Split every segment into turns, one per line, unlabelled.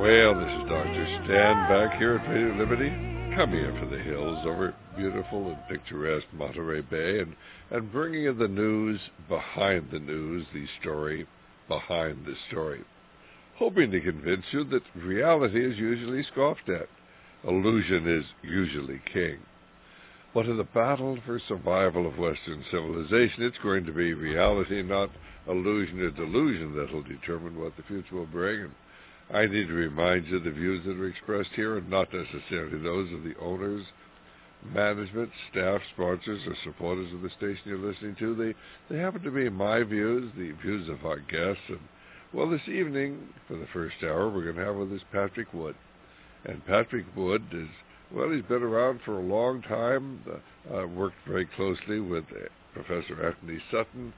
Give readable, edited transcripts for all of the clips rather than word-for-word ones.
Well, this is Dr. Stan back here at Radio Liberty, coming in from the hills over beautiful and picturesque Monterey Bay and bringing you the news behind the news, the story behind the story. Hoping to convince you that reality is usually scoffed at. Illusion is usually king. But in the battle for survival of Western civilization, it's going to be reality, not illusion or delusion, that will determine what the future will bring. And I need to remind you the views that are expressed here are not necessarily those of the owners, management, staff, sponsors, or supporters of the station you're listening to. They happen to be my views, the views of our guests. And, well, this evening, for the first hour, we're going to have with us Patrick Wood. And Patrick Wood is, well, he's been around for a long time, worked very closely with Professor Anthony Sutton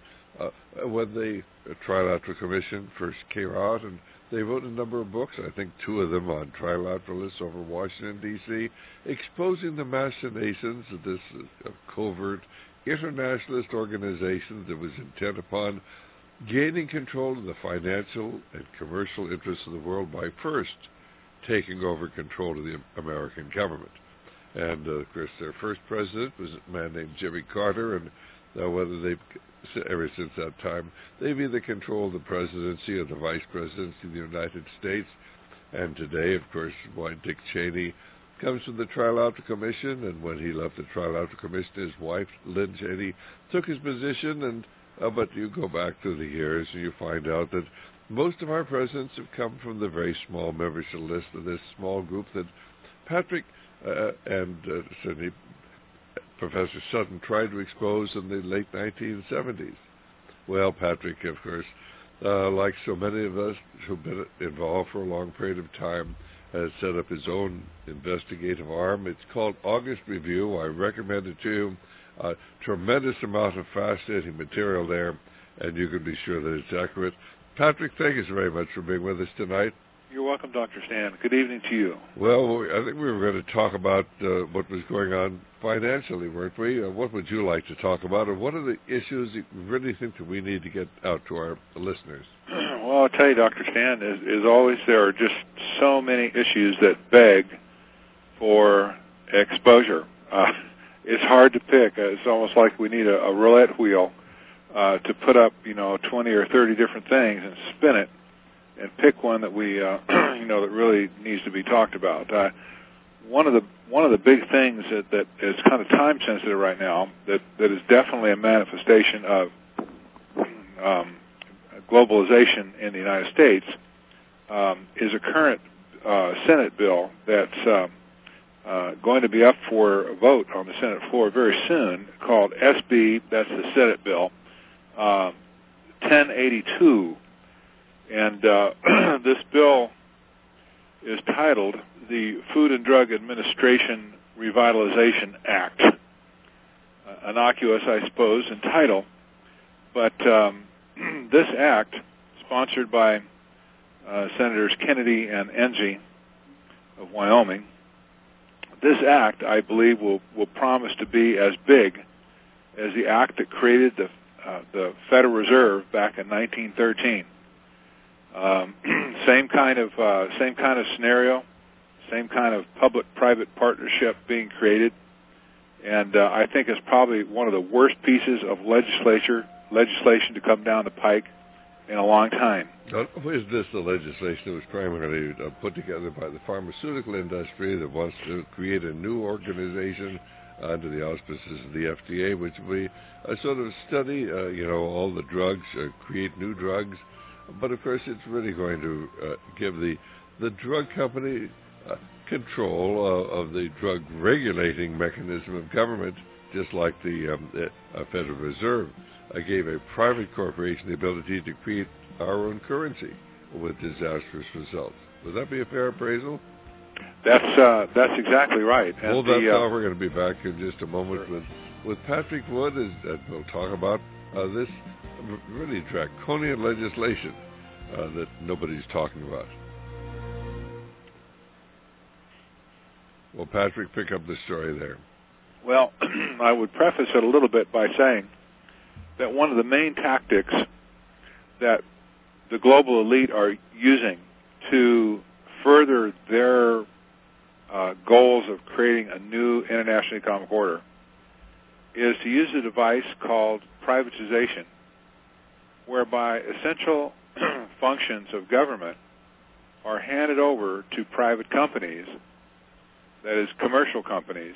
when the Trilateral Commission first came out, and they wrote a number of books, I think 2 of them on trilateralists over Washington, D.C., exposing the machinations of this covert internationalist organization that was intent upon gaining control of the financial and commercial interests of the world by first taking over control of the American government. And, of course, their first president was a man named Jimmy Carter, and whether they've, ever since that time, they've either controlled the presidency or the vice presidency of the United States. And today, of course, why Dick Cheney comes from the Trilateral Commission, and when he left the Trilateral Commission, his wife, Lynn Cheney, took his position, and but you go back through the years and you find out that most of our presidents have come from the very small membership list of this small group that Patrick and certainly Professor Sutton tried to expose in the late 1970s. Well, Patrick, of course, like so many of us who've been involved for a long period of time, has set up his own investigative arm. It's called August Review. I recommend it to you. A tremendous amount of fascinating material there, and you can be sure that it's accurate. Patrick, thank you so very much for being with us tonight.
You're welcome, Dr. Stan. Good evening to you.
Well, I think we were going to talk about what was going on financially, weren't we? What would you like to talk about, or what are the issues you really think that we need to get out to our listeners?
Well, I'll tell you, Dr. Stan, as always, there are just so many issues that beg for exposure. It's hard to pick. It's almost like we need a roulette wheel to put up, 20 or 30 different things and spin it and pick one that we, that really needs to be talked about. One of the big things that is kind of time sensitive right now, that is definitely a manifestation of globalization in the United States, is a current Senate bill that's going to be up for a vote on the Senate floor very soon, called SB, that's the Senate bill, 1082. And this bill is titled the Food and Drug Administration Revitalization Act. Innocuous, I suppose, in title. But this act, sponsored by Senators Kennedy and Enzi of Wyoming, this act, I believe, will promise to be as big as the act that created the Federal Reserve back in 1913. Same kind of scenario, same kind of public-private partnership being created, and I think it's probably one of the worst pieces of legislation to come down the pike in a long time.
Now, is this the legislation that was primarily put together by the pharmaceutical industry that wants to create a new organization under the auspices of the FDA, which will sort of study, all the drugs, create new drugs? But, of course, it's really going to give the drug company control of the drug regulating mechanism of government, just like the Federal Reserve gave a private corporation the ability to create our own currency with disastrous results. Would that be a fair appraisal?
That's exactly right.
And well, that's how we're going to be back in just a moment with Patrick Wood, we'll talk about this really draconian legislation that nobody's talking about. Well, Patrick, pick up the story there.
Well, I would preface it a little bit by saying that one of the main tactics that the global elite are using to further their goals of creating a new international economic order is to use a device called privatization, whereby essential functions of government are handed over to private companies, that is, commercial companies,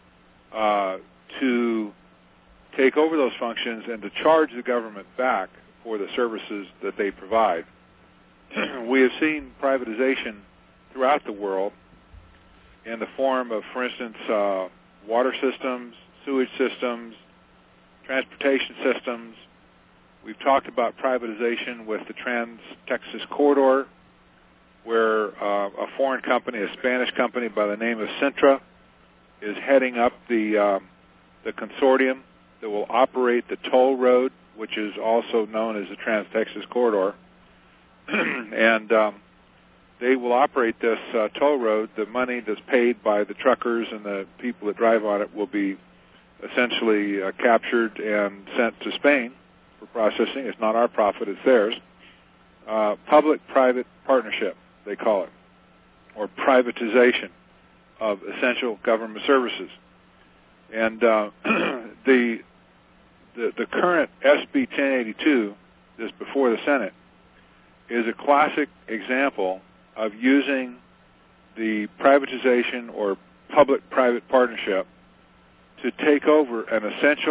to take over those functions and to charge the government back for the services that they provide. We have seen privatization throughout the world in the form of, for instance, water systems, sewage systems, transportation systems. We've talked about privatization with the Trans-Texas Corridor, where a foreign company, a Spanish company by the name of Cintra, is heading up the consortium that will operate the toll road, which is also known as the Trans-Texas Corridor. And they will operate this toll road. The money that's paid by the truckers and the people that drive on it will be essentially captured and sent to Spain for processing. It's not our profit, it's theirs. Public-private partnership, they call it, or privatization of essential government services. And the current SB 1082 that's before the Senate is a classic example of using the privatization or public-private partnership to take over an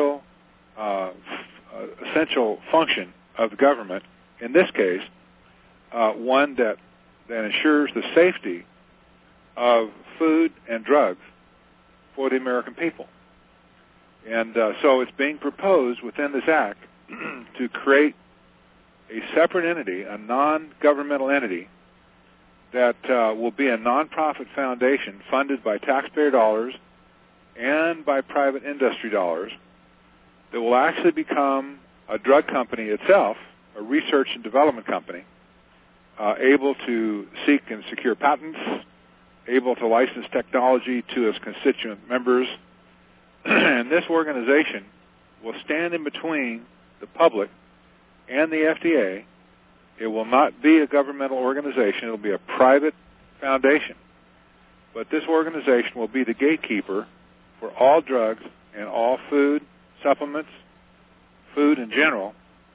essential function of the government, in this case, one that ensures the safety of food and drugs for the American people. And so it's being proposed within this act to create a separate entity, a non-governmental entity, that will be a nonprofit foundation funded by taxpayer dollars and by private industry dollars, that will actually become a drug company itself, a research and development company, able to seek and secure patents, able to license technology to its constituent members. And this organization will stand in between the public and the FDA. It will not be a governmental organization. It will be a private foundation. But this organization will be the gatekeeper for all drugs and all food, supplements, food in general,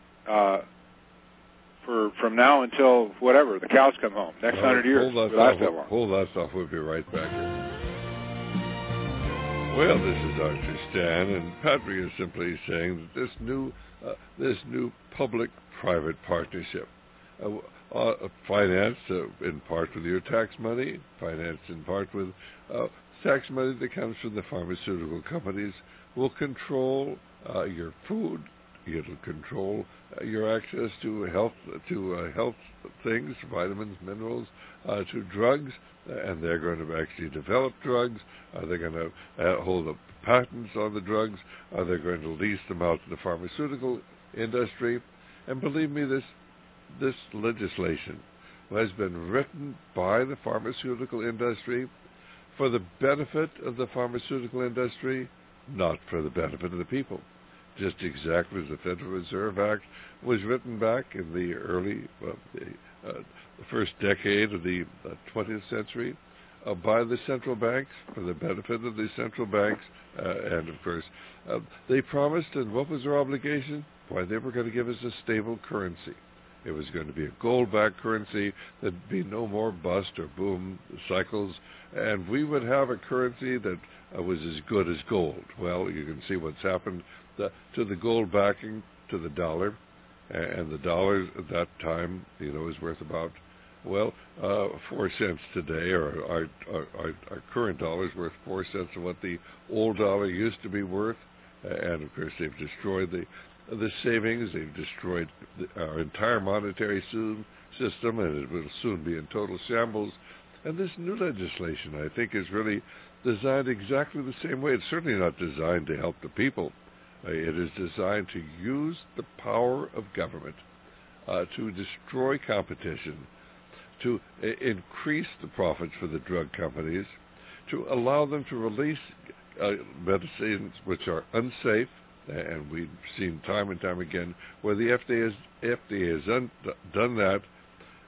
from now until whatever, the cows come home. Next 100 years.
Hold that stuff. We'll be right back here. Well, this is Dr. Stan, and Patrick is simply saying that this new public-private partnership, financed in part with your tax money, financed in part with tax money that comes from the pharmaceutical companies, will control your food. It'll control your access to health things, vitamins, minerals, to drugs, and they're going to actually develop drugs. They're going to hold up patents on the drugs. They're going to lease them out to the pharmaceutical industry. And believe me, this legislation has been written by the pharmaceutical industry for the benefit of the pharmaceutical industry, not for the benefit of the people. Just exactly as the Federal Reserve Act was written back in the early, the first decade of the 20th century by the central banks for the benefit of the central banks. And, of course, they promised, and what was their obligation? Why, they were going to give us a stable currency. It was going to be a gold-backed currency. There'd be no more bust or boom cycles, and we would have a currency that was as good as gold. Well, you can see what's happened to the gold backing, to the dollar, and the dollar at that time, is worth about, 4 cents today, or our current dollar is worth 4 cents of what the old dollar used to be worth. And, of course, they've destroyed the savings. They've destroyed our entire monetary system, and it will soon be in total shambles. And this new legislation, I think, is really designed exactly the same way. It's certainly not designed to help the people. It is designed to use the power of government to destroy competition, to increase the profits for the drug companies, to allow them to release medicines which are unsafe. And we've seen time and time again where the FDA has done that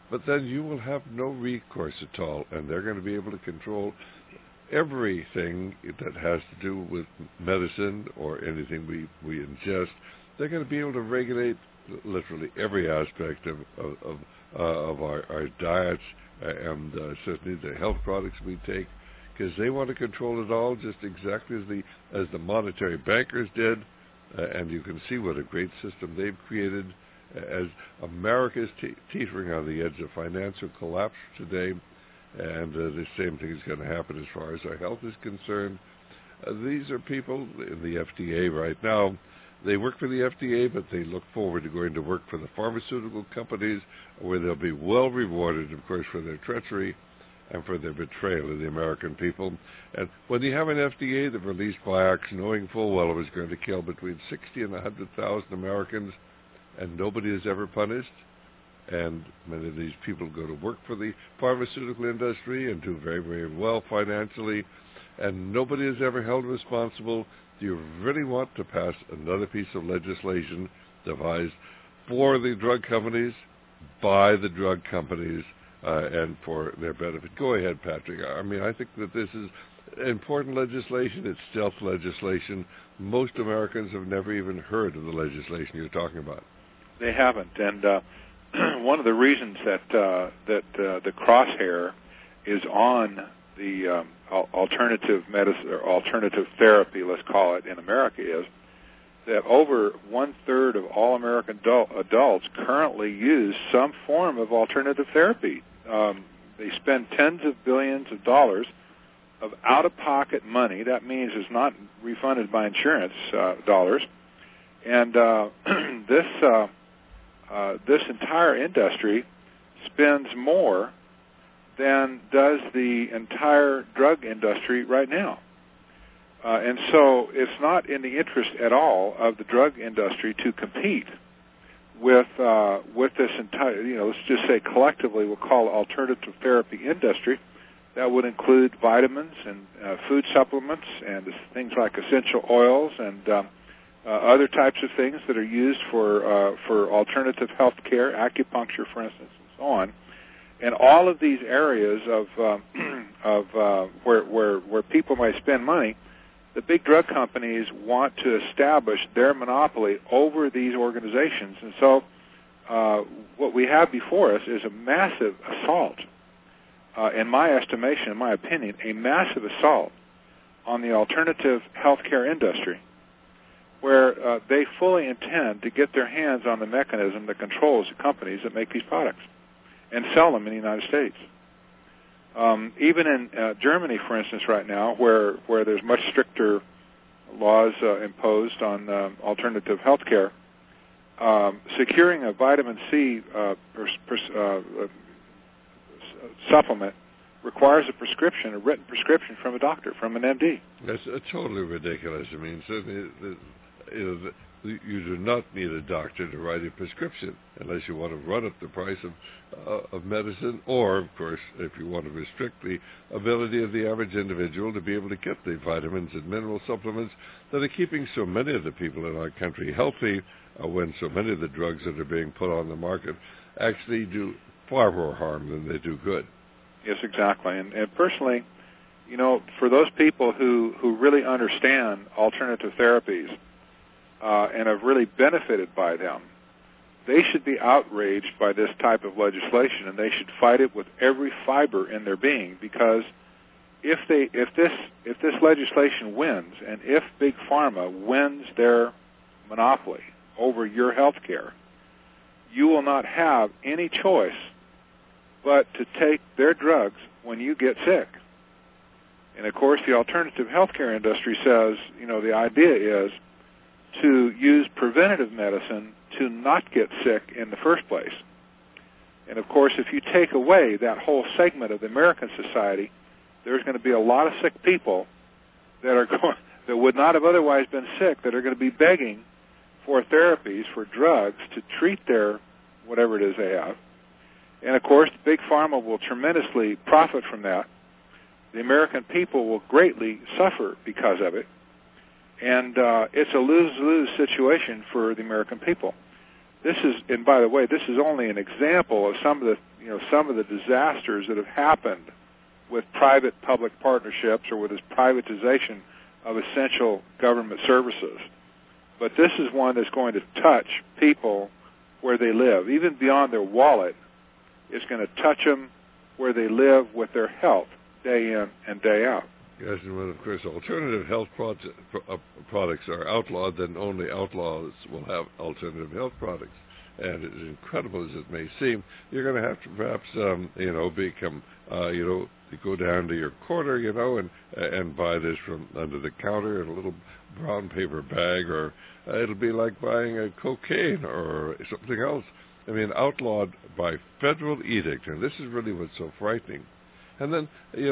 but then you will have no recourse at all, and they're going to be able to control everything that has to do with medicine or anything we ingest. They're going to be able to regulate literally every aspect of our diets and certainly the health products we take, because they want to control it all just exactly as the monetary bankers did. And you can see what a great system they've created as America is teetering on the edge of financial collapse today. And the same thing is going to happen as far as our health is concerned. These are people in the FDA right now. They work for the FDA, but they look forward to going to work for the pharmaceutical companies, where they'll be well rewarded, of course, for their treachery and for their betrayal of the American people. And when you have an FDA that released Vioxx, knowing full well it was going to kill between 60 and 100,000 Americans, and nobody is ever punished, and many of these people go to work for the pharmaceutical industry and do very, very well financially, and nobody is ever held responsible. Do you really want to pass another piece of legislation devised for the drug companies, by the drug companies, and for their benefit? Go ahead, Patrick. I mean, I think that this is important legislation. It's stealth legislation. Most Americans have never even heard of the legislation you're talking about.
They haven't, and one of the reasons that the crosshair is on the alternative medicine or alternative therapy, let's call it, in America is that over 1/3 of all American adults currently use some form of alternative therapy. They spend tens of billions of dollars of out-of-pocket money. That means it's not refunded by insurance dollars. And this entire industry spends more than does the entire drug industry right now. And so it's not in the interest at all of the drug industry to compete with this entire, let's just say collectively we'll call it alternative therapy industry. That would include vitamins and food supplements and things like essential oils and other types of things that are used for alternative health care, acupuncture, for instance, and so on. And all of these areas of where people might spend money, the big drug companies want to establish their monopoly over these organizations. And so what we have before us is a massive assault, in my estimation, in my opinion, a massive assault on the alternative healthcare industry, where they fully intend to get their hands on the mechanism that controls the companies that make these products and sell them in the United States. Even in Germany, for instance, right now, where there's much stricter laws imposed on alternative health care, securing a vitamin C supplement requires a prescription, a written prescription from a doctor, from an MD.
That's totally ridiculous. I mean, certainly, you do not need a doctor to write a prescription unless you want to run up the price of medicine, or, of course, if you want to restrict the ability of the average individual to be able to get the vitamins and mineral supplements that are keeping so many of the people in our country healthy, when so many of the drugs that are being put on the market actually do far more harm than they do good.
Yes, exactly. And personally, for those people who really understand alternative therapies and have really benefited by them, they should be outraged by this type of legislation, and they should fight it with every fiber in their being, because if this legislation wins, and if Big Pharma wins their monopoly over your health care, you will not have any choice but to take their drugs when you get sick. And of course, the alternative healthcare industry says, the idea is to use preventative medicine to not get sick in the first place. And of course, if you take away that whole segment of the American society, there's going to be a lot of sick people that would not have otherwise been sick, that are going to be begging for therapies, for drugs to treat their whatever it is they have. And of course, Big Pharma will tremendously profit from that. The American people will greatly suffer because of it. And it's a lose-lose situation for the American people. and by the way, this is only an example of some of the disasters that have happened with private-public partnerships or with this privatization of essential government services. But this is one that's going to touch people where they live, even beyond their wallet. It's going to touch them where they live with their health, day in and day out.
Yes, and when, of course, alternative health products are outlawed, then only outlaws will have alternative health products. And as incredible as it may seem, you're going to have to perhaps, become, go down to your corner, and buy this from under the counter in a little brown paper bag, or it'll be like buying a cocaine or something else. I mean, outlawed by federal edict, and this is really what's so frightening. And then,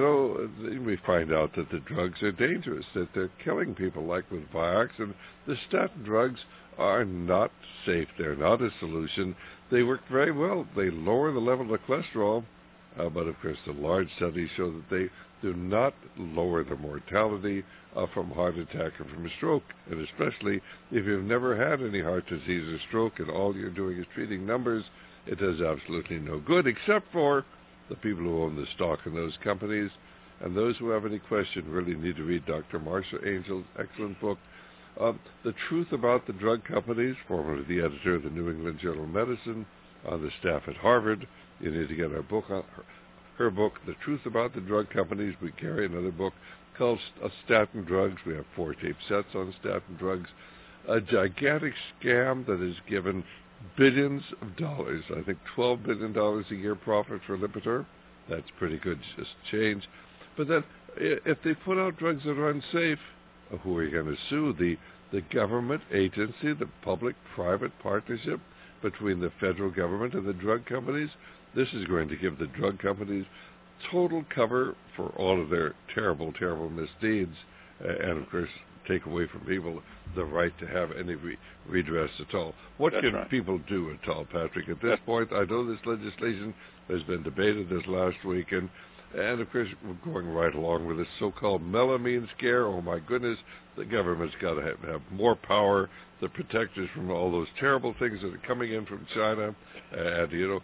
we find out that the drugs are dangerous, that they're killing people, like with Vioxx, and the statin drugs are not safe. They're not a solution. They work very well. They lower the level of cholesterol, but of course the large studies show that they do not lower the mortality from heart attack or from a stroke, and especially if you've never had any heart disease or stroke and all you're doing is treating numbers, it does absolutely no good, except for the people who own the stock in those companies. And those who have any question really need to read Dr. Marsha Angel's excellent book, The Truth About the Drug Companies, formerly the editor of the New England Journal of Medicine, on the staff at Harvard. You need to get her book, The Truth About the Drug Companies. We carry another book called Statin Drugs. We have 4 tape sets on statin drugs. A gigantic scam that has given billions of dollars. I think $12 billion a year profit for Lipitor. That's pretty good just change. But then if they put out drugs that are unsafe, who are you going to sue? The government agency, the public-private partnership between the federal government and the drug companies? This is going to give the drug companies total cover for all of their terrible, terrible misdeeds, and of course take away from people the right to have any redress at all. What
That's
can
right.
people do at all, Patrick? At this point, I know this legislation has been debated this last week, and of course we're going right along with this so-called melamine scare. Oh my goodness, the government's got to have more power to protect us from all those terrible things that are coming in from China, and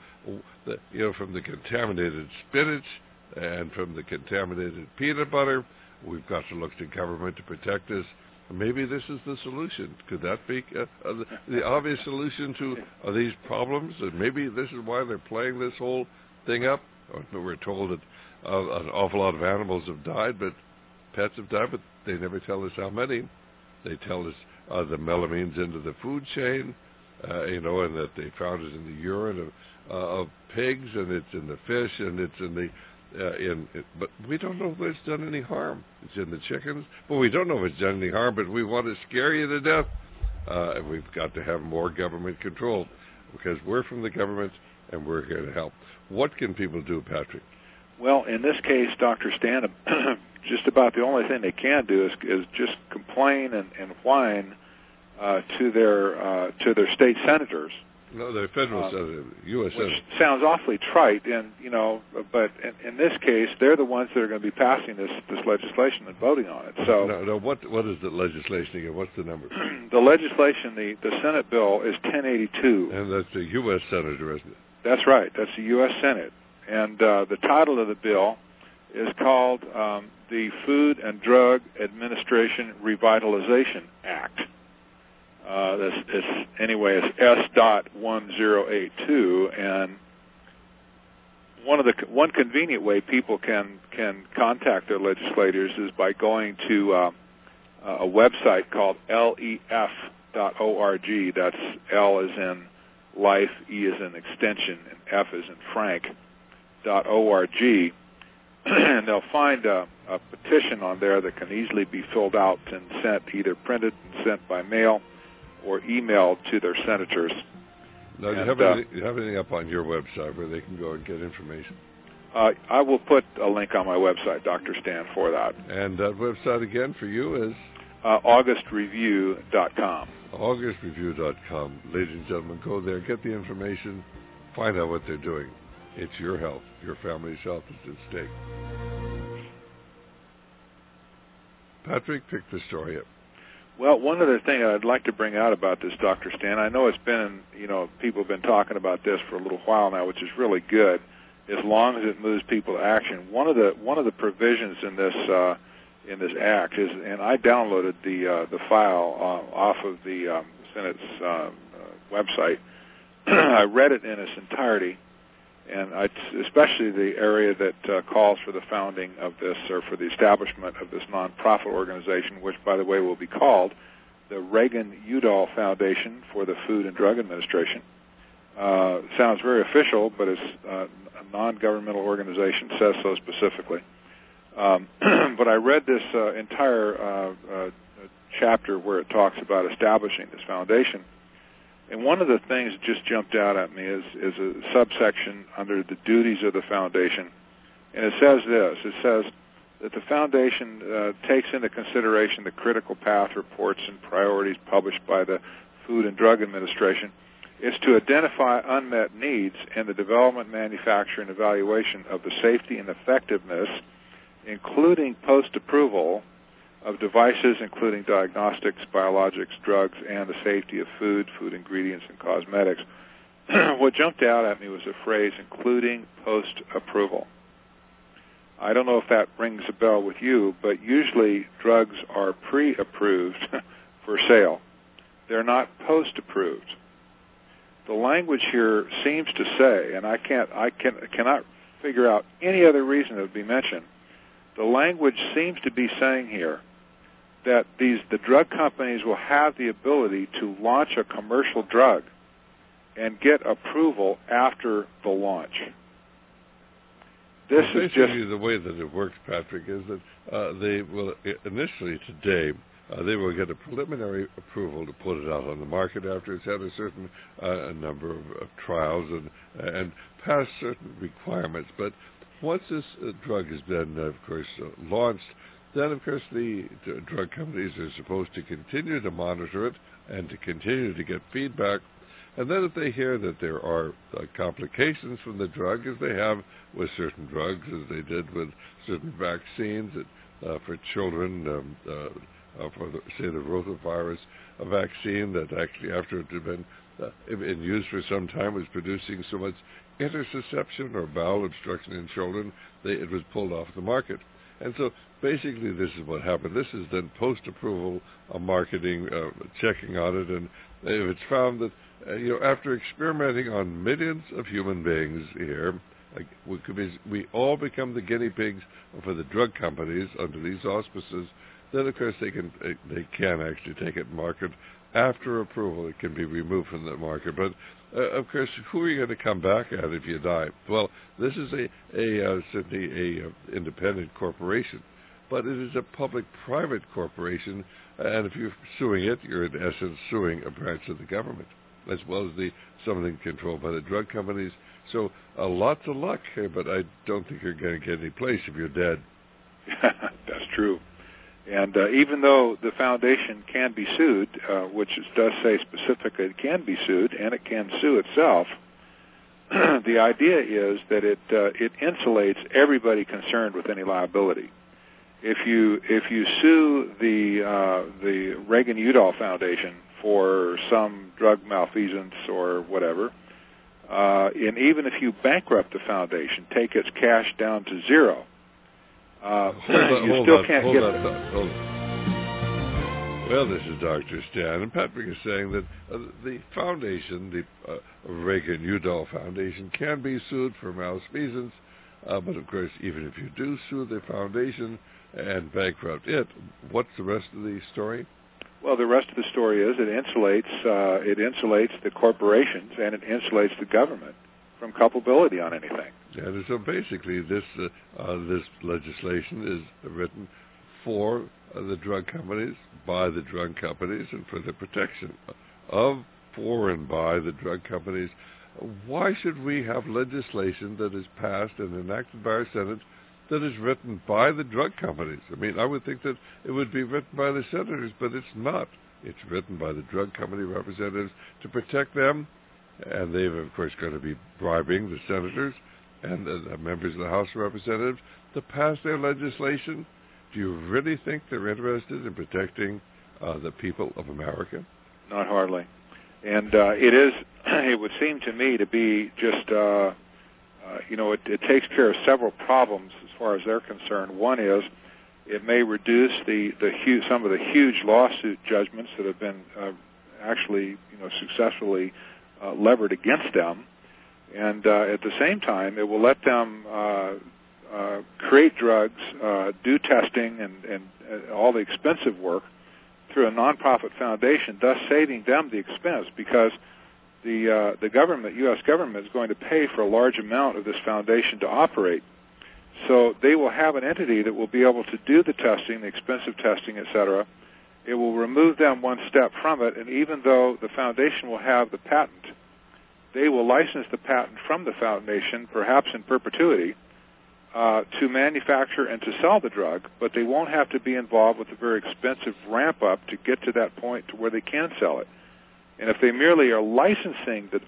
from the contaminated spinach and from the contaminated peanut butter. We've got to look to government to protect us. Maybe this is the solution. Could that be the obvious solution to these problems? And maybe this is why they're playing this whole thing up. We're told that an awful lot of animals have died, but pets have died, but they never tell us how many. They tell us the melamine's into the food chain, and that they found it in the urine of pigs, and it's in the fish, and it's in the but we don't know if it's done any harm. It's in the chickens. Well, we don't know if it's done any harm, but we want to scare you to death. And we've got to have more government control, because we're from the government and we're here to help. What can people do, Patrick?
Well, in this case, Dr. Stan, just about the only thing they can do is just complain and whine to their state senators.
No, they're federal senators, U.S.
Which
senators.
sounds awfully trite, but in this case, they're the ones that are going to be passing this legislation and voting on it. So,
no. What is the legislation again? What's the number?
The legislation, the Senate bill is 1082,
and that's the U.S. senator, isn't it?
That's right. That's the U.S. Senate, and the title of the bill is called the Food and Drug Administration Revitalization Act. It's S.1082, and one convenient way people can contact their legislators is by going to a website called lef.org. That's L as in life, E as in extension, and F as in Frank.org, and they'll find a petition on there that can easily be filled out and sent, either printed and sent by mail or emailed to their senators.
Now, do you have anything up on your website where they can go and get information?
I will put a link on my website, Dr. Stan, for that.
And that website again for you is?
AugustReview.com.
AugustReview.com. Ladies and gentlemen, go there, get the information, find out what they're doing. It's your health, your family's health is at stake. Patrick, pick the story up.
Well, one other thing I'd like to bring out about this, Dr. Stan, I know it's been, people have been talking about this for a little while now, which is really good, as long as it moves people to action. One of the provisions in this act is, and I downloaded the file off of the Senate's website. I read it in its entirety, and especially the area that calls for the founding of this, or for the establishment of this nonprofit organization, which, by the way, will be called the Reagan-Udall Foundation for the Food and Drug Administration. Sounds very official, but it's a non-governmental organization, says so specifically. But I read this entire chapter where it talks about establishing this foundation. And one of the things that just jumped out at me is a subsection under the duties of the foundation. And it says this. It says that the foundation takes into consideration the critical path reports and priorities published by the Food and Drug Administration. It's to identify unmet needs in the development, manufacture, and evaluation of the safety and effectiveness, including post-approval, of devices including diagnostics, biologics, drugs, and the safety of food ingredients, and cosmetics. What jumped out at me was the phrase, including post-approval. I don't know if that rings a bell with you, but usually drugs are pre-approved for sale. They're not post-approved. The language here seems to say, and I cannot figure out any other reason it would be mentioned, the language seems to be saying here that the drug companies will have the ability to launch a commercial drug and get approval after the launch. This is
basically the way that it works, Patrick, is that they will initially today they will get a preliminary approval to put it out on the market after it's had a certain number of trials and pass certain requirements. But once this drug has been, of course, launched, then, of course, the drug companies are supposed to continue to monitor it and to continue to get feedback. And then if they hear that there are complications from the drug, as they have with certain drugs, as they did with certain vaccines for children, for, say, the rotavirus vaccine that actually, after it had been in use for some time, was producing so much interception or bowel obstruction in children, it was pulled off the market. And so basically this is what happened. This is then post-approval marketing, checking on it, and if it's found that, after experimenting on millions of human beings here, we all become the guinea pigs for the drug companies under these auspices, then of course they can actually take it to market. After approval, it can be removed from the market. But of course, who are you going to come back at if you die? Well, this is certainly a independent corporation, but it is a public-private corporation, and if you're suing it, you're in essence suing a branch of the government, as well as something controlled by the drug companies. So lots of luck here, but I don't think you're going to get any place if you're dead.
That's true. And even though the foundation can be sued, which it does say specifically it can be sued, and it can sue itself, the idea is that it insulates everybody concerned with any liability. If you sue the Reagan-Udall Foundation for some drug malfeasance or whatever, and even if you bankrupt the foundation, take its cash down to zero, you still can't get it.
Well, this is Dr. Stan, and Patrick is saying that the foundation, the Reagan-Udall Foundation, can be sued for malfeasance, but of course, even if you do sue the foundation and bankrupt it, what's the rest of the story?
Well, the rest of the story is it insulates the corporations and it insulates the government from culpability on anything.
And so basically, this legislation is written for the drug companies, by the drug companies, and for the protection of, for, and by the drug companies. Why should we have legislation that is passed and enacted by our Senate that is written by the drug companies? I mean, I would think that it would be written by the senators, but it's not. It's written by the drug company representatives to protect them, and they've, of course, going to be bribing the senators and the members of the House of Representatives to pass their legislation. Do you really think they're interested in protecting the people of America?
Not hardly. And it would seem to me to be just, it takes care of several problems as far as they're concerned. One is it may reduce some of the huge lawsuit judgments that have been actually, successfully levered against them. And at the same time, it will let them create drugs, do testing, and all the expensive work through a nonprofit foundation, thus saving them the expense, because the government, U.S. government, is going to pay for a large amount of this foundation to operate. So they will have an entity that will be able to do the testing, the expensive testing, et cetera. It will remove them one step from it, and even though the foundation will have the patent, they will license the patent from the foundation, perhaps in perpetuity, to manufacture and to sell the drug, but they won't have to be involved with a very expensive ramp-up to get to that point to where they can sell it. And if they merely are licensing the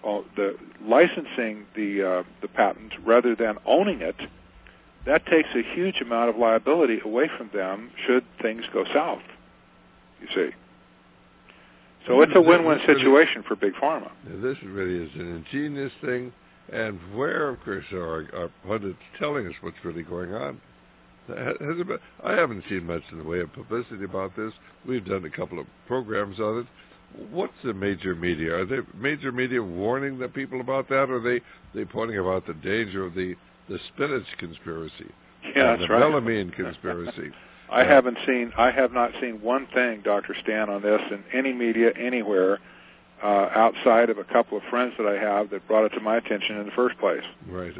patent rather than owning it, that takes a huge amount of liability away from them should things go south, you see. So it's a win-win situation for Big Pharma.
This really is an ingenious thing, and where, of course, are our pundits telling us what's really going on? I haven't seen much in the way of publicity about this. We've done a couple of programs on it. What's the major media? Are the major media warning the people about that, or are they pointing about the danger of the spinach conspiracy?
Yeah,
that's
right.
The melamine conspiracy.
I have not seen one thing, Dr. Stan, on this in any media anywhere outside of a couple of friends that I have that brought it to my attention in the first place.
Right.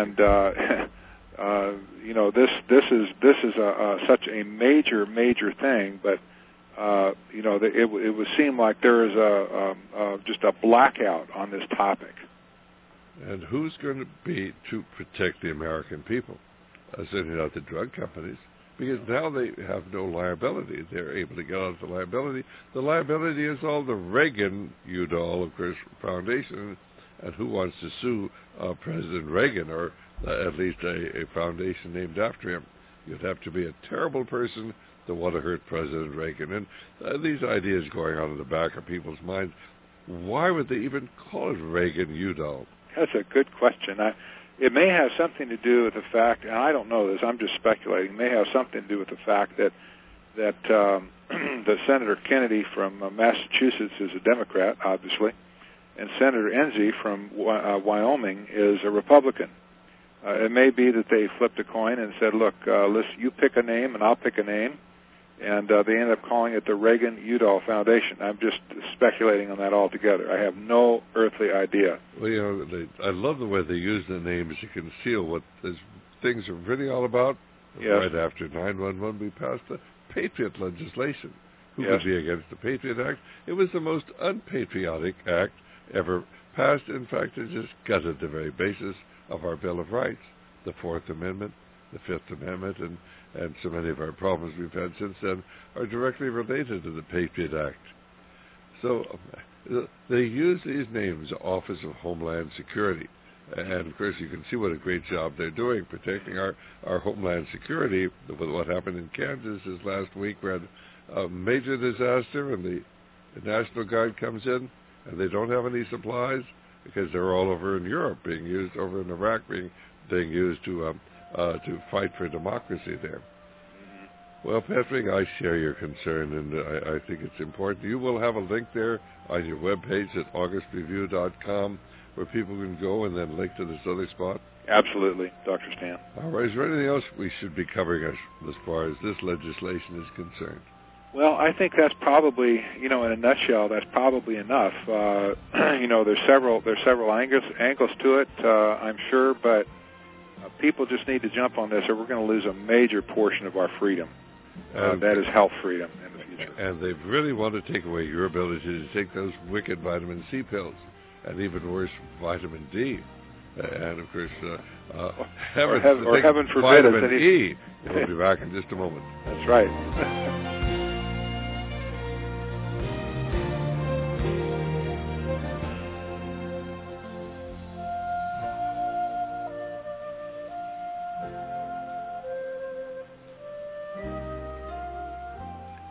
This is such a major thing, but it would seem like there is just a blackout on this topic.
And who's going to be to protect the American people? Certainly not the drug companies, because now they have no liability. They're able to get out of the liability. The liability is all the Reagan-Udall, of course, Foundation, and who wants to sue President Reagan, or at least a foundation named after him? You'd have to be a terrible person to want to hurt President Reagan. And these ideas going on in the back of people's minds, why would they even call it Reagan-Udall?
That's a good question. It may have something to do with the fact, and I don't know this, I'm just speculating, it may have something to do with the fact that Senator Kennedy from Massachusetts is a Democrat, obviously, and Senator Enzi from Wyoming is a Republican. It may be that they flipped a coin and said, look, listen, you pick a name and I'll pick a name, and they ended up calling it the Reagan-Udall Foundation. I'm just speculating on that altogether. I have no earthly idea.
Well, I love the way they use the names to conceal what these things are really all about.
Yes.
Right after 9/11, we passed the Patriot legislation. Who
Yes.
could be against the Patriot Act? It was the most unpatriotic act ever passed. In fact, it just gutted the very basis of our Bill of Rights, the Fourth Amendment, the Fifth Amendment, and so many of our problems we've had since then are directly related to the Patriot Act. So they use these names, Office of Homeland Security. And, of course, you can see what a great job they're doing protecting our Homeland Security. With what happened in Kansas this last week, we had a major disaster, and the National Guard comes in, and they don't have any supplies because they're all over in Europe, being used over in Iraq, being used to fight for democracy there. Well, Patrick, I share your concern, and I think it's important. You will have a link there on your webpage at augustreview.com where people can go and then link to this other spot?
Absolutely, Dr. Stan.
All right. Is there anything else we should be covering as far as this legislation is concerned?
Well, I think that's probably, in a nutshell, that's probably enough. There's several angles to it, I'm sure, but people just need to jump on this, or we're going to lose a major portion of our freedom. That is health freedom in the future.
And they really want to take away your ability to take those wicked vitamin C pills, and even worse, vitamin D. And, of course,
heaven forbid,
vitamin E. We'll be back in just a moment.
That's right.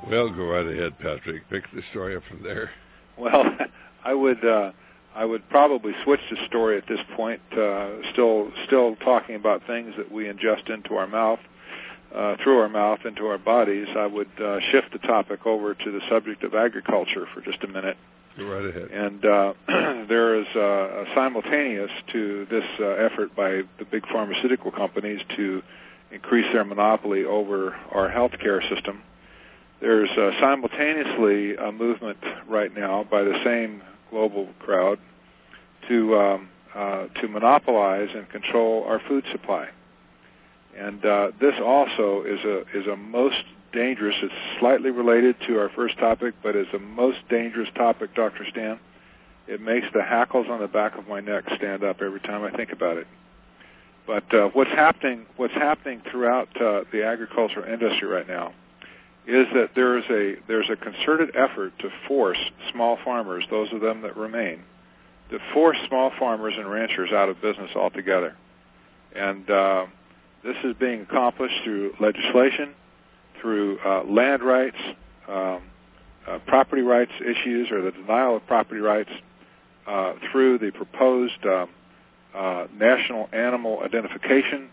Well, go right ahead, Patrick. Pick the story up from there.
Well, I would probably switch the story at this point. Still talking about things that we ingest into our mouth, through our mouth into our bodies. I would shift the topic over to the subject of agriculture for just a minute.
Go right ahead.
And there is a simultaneous to this effort by the big pharmaceutical companies to increase their monopoly over our healthcare system. There's simultaneously a movement right now by the same global crowd to monopolize and control our food supply. And this also is a most dangerous. It's slightly related to our first topic, but it's a most dangerous topic, Dr. Stan. It makes the hackles on the back of my neck stand up every time I think about it. But what's happening throughout the agricultural industry right now is that there's a concerted effort to force small farmers, those of them that remain, to force small farmers and ranchers out of business altogether. And this is being accomplished through legislation, through land rights, property rights issues, or the denial of property rights, through the proposed national animal identification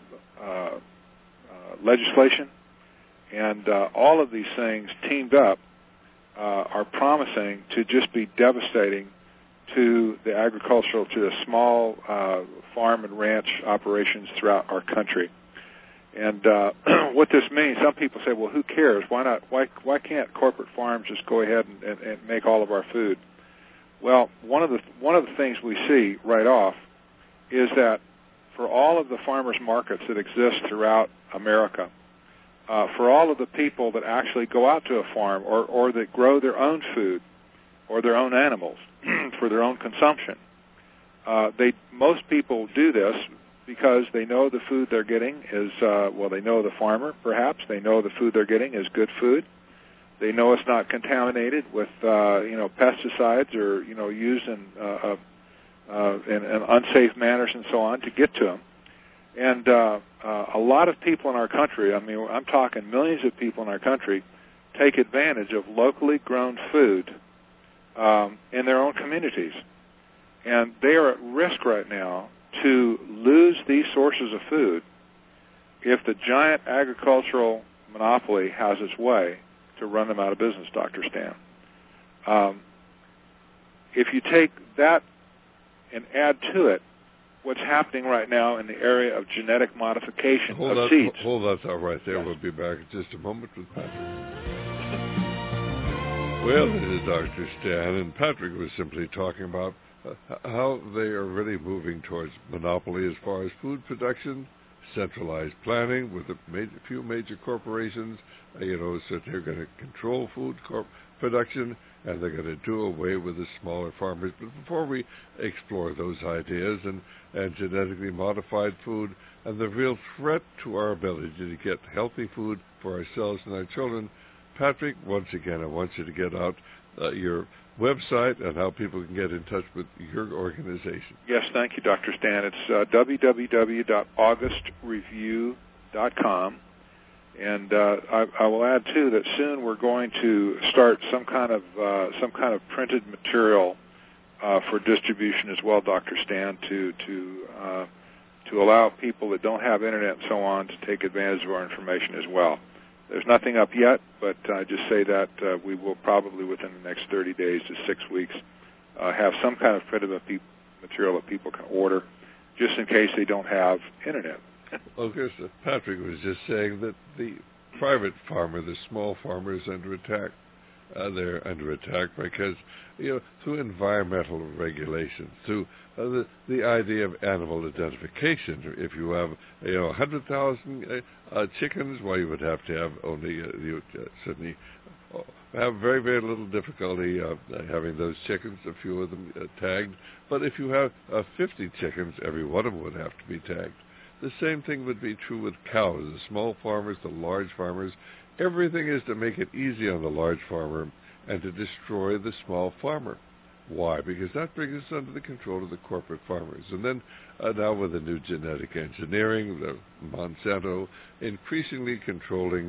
legislation. And all of these things teamed up are promising to just be devastating to the agricultural, to the small farm and ranch operations throughout our country. And what this means, some people say, well, who cares? Why not? Why can't corporate farms just go ahead and make all of our food? Well, one of the things we see right off is that for all of the farmers markets that exist throughout America, for all of the people that actually go out to a farm or that grow their own food or their own animals for their own consumption, most people do this because they know the food they're getting is, they know the farmer, perhaps. They know the food they're getting is good food. They know it's not contaminated with, pesticides or, used in unsafe manners and so on to get to them. And a lot of people in our country, I'm talking millions of people in our country, take advantage of locally grown food in their own communities. And they are at risk right now to lose these sources of food if the giant agricultural monopoly has its way to run them out of business, Dr. Stan. If you take that and add to it what's happening right now in the area of genetic modification of seeds.
Hold that thought right there.
Yes.
We'll be back in just a moment with Patrick. Well, this is Dr. Stan, and Patrick was simply talking about how they are really moving towards monopoly as far as food production, centralized planning with a few major corporations, so they're going to control food production, and they're going to do away with the smaller farmers. But before we explore those ideas and genetically modified food and the real threat to our ability to get healthy food for ourselves and our children, Patrick, once again, I want you to get out your website and how people can get in touch with your organization.
Yes, thank you, Dr. Stan. It's www.august.review.com. And I will add too that soon we're going to start some kind of printed material for distribution as well, Dr. Stan, to allow people that don't have internet and so on to take advantage of our information as well. There's nothing up yet, but I just say that we will probably within the next 30 days to 6 weeks have some kind of printed material that people can order, just in case they don't have internet.
Okay, so Patrick was just saying that the private farmer, the small farmer, is under attack. They're under attack because, through environmental regulations, through the idea of animal identification. If you have, 100,000 chickens, well, you would have to have only, you certainly have very, very little difficulty having those chickens, a few of them tagged. But if you have 50 chickens, every one of them would have to be tagged. The same thing would be true with cows, the small farmers, the large farmers. Everything is to make it easy on the large farmer and to destroy the small farmer. Why? Because that brings us under the control of the corporate farmers. And then now with the new genetic engineering, the Monsanto increasingly controlling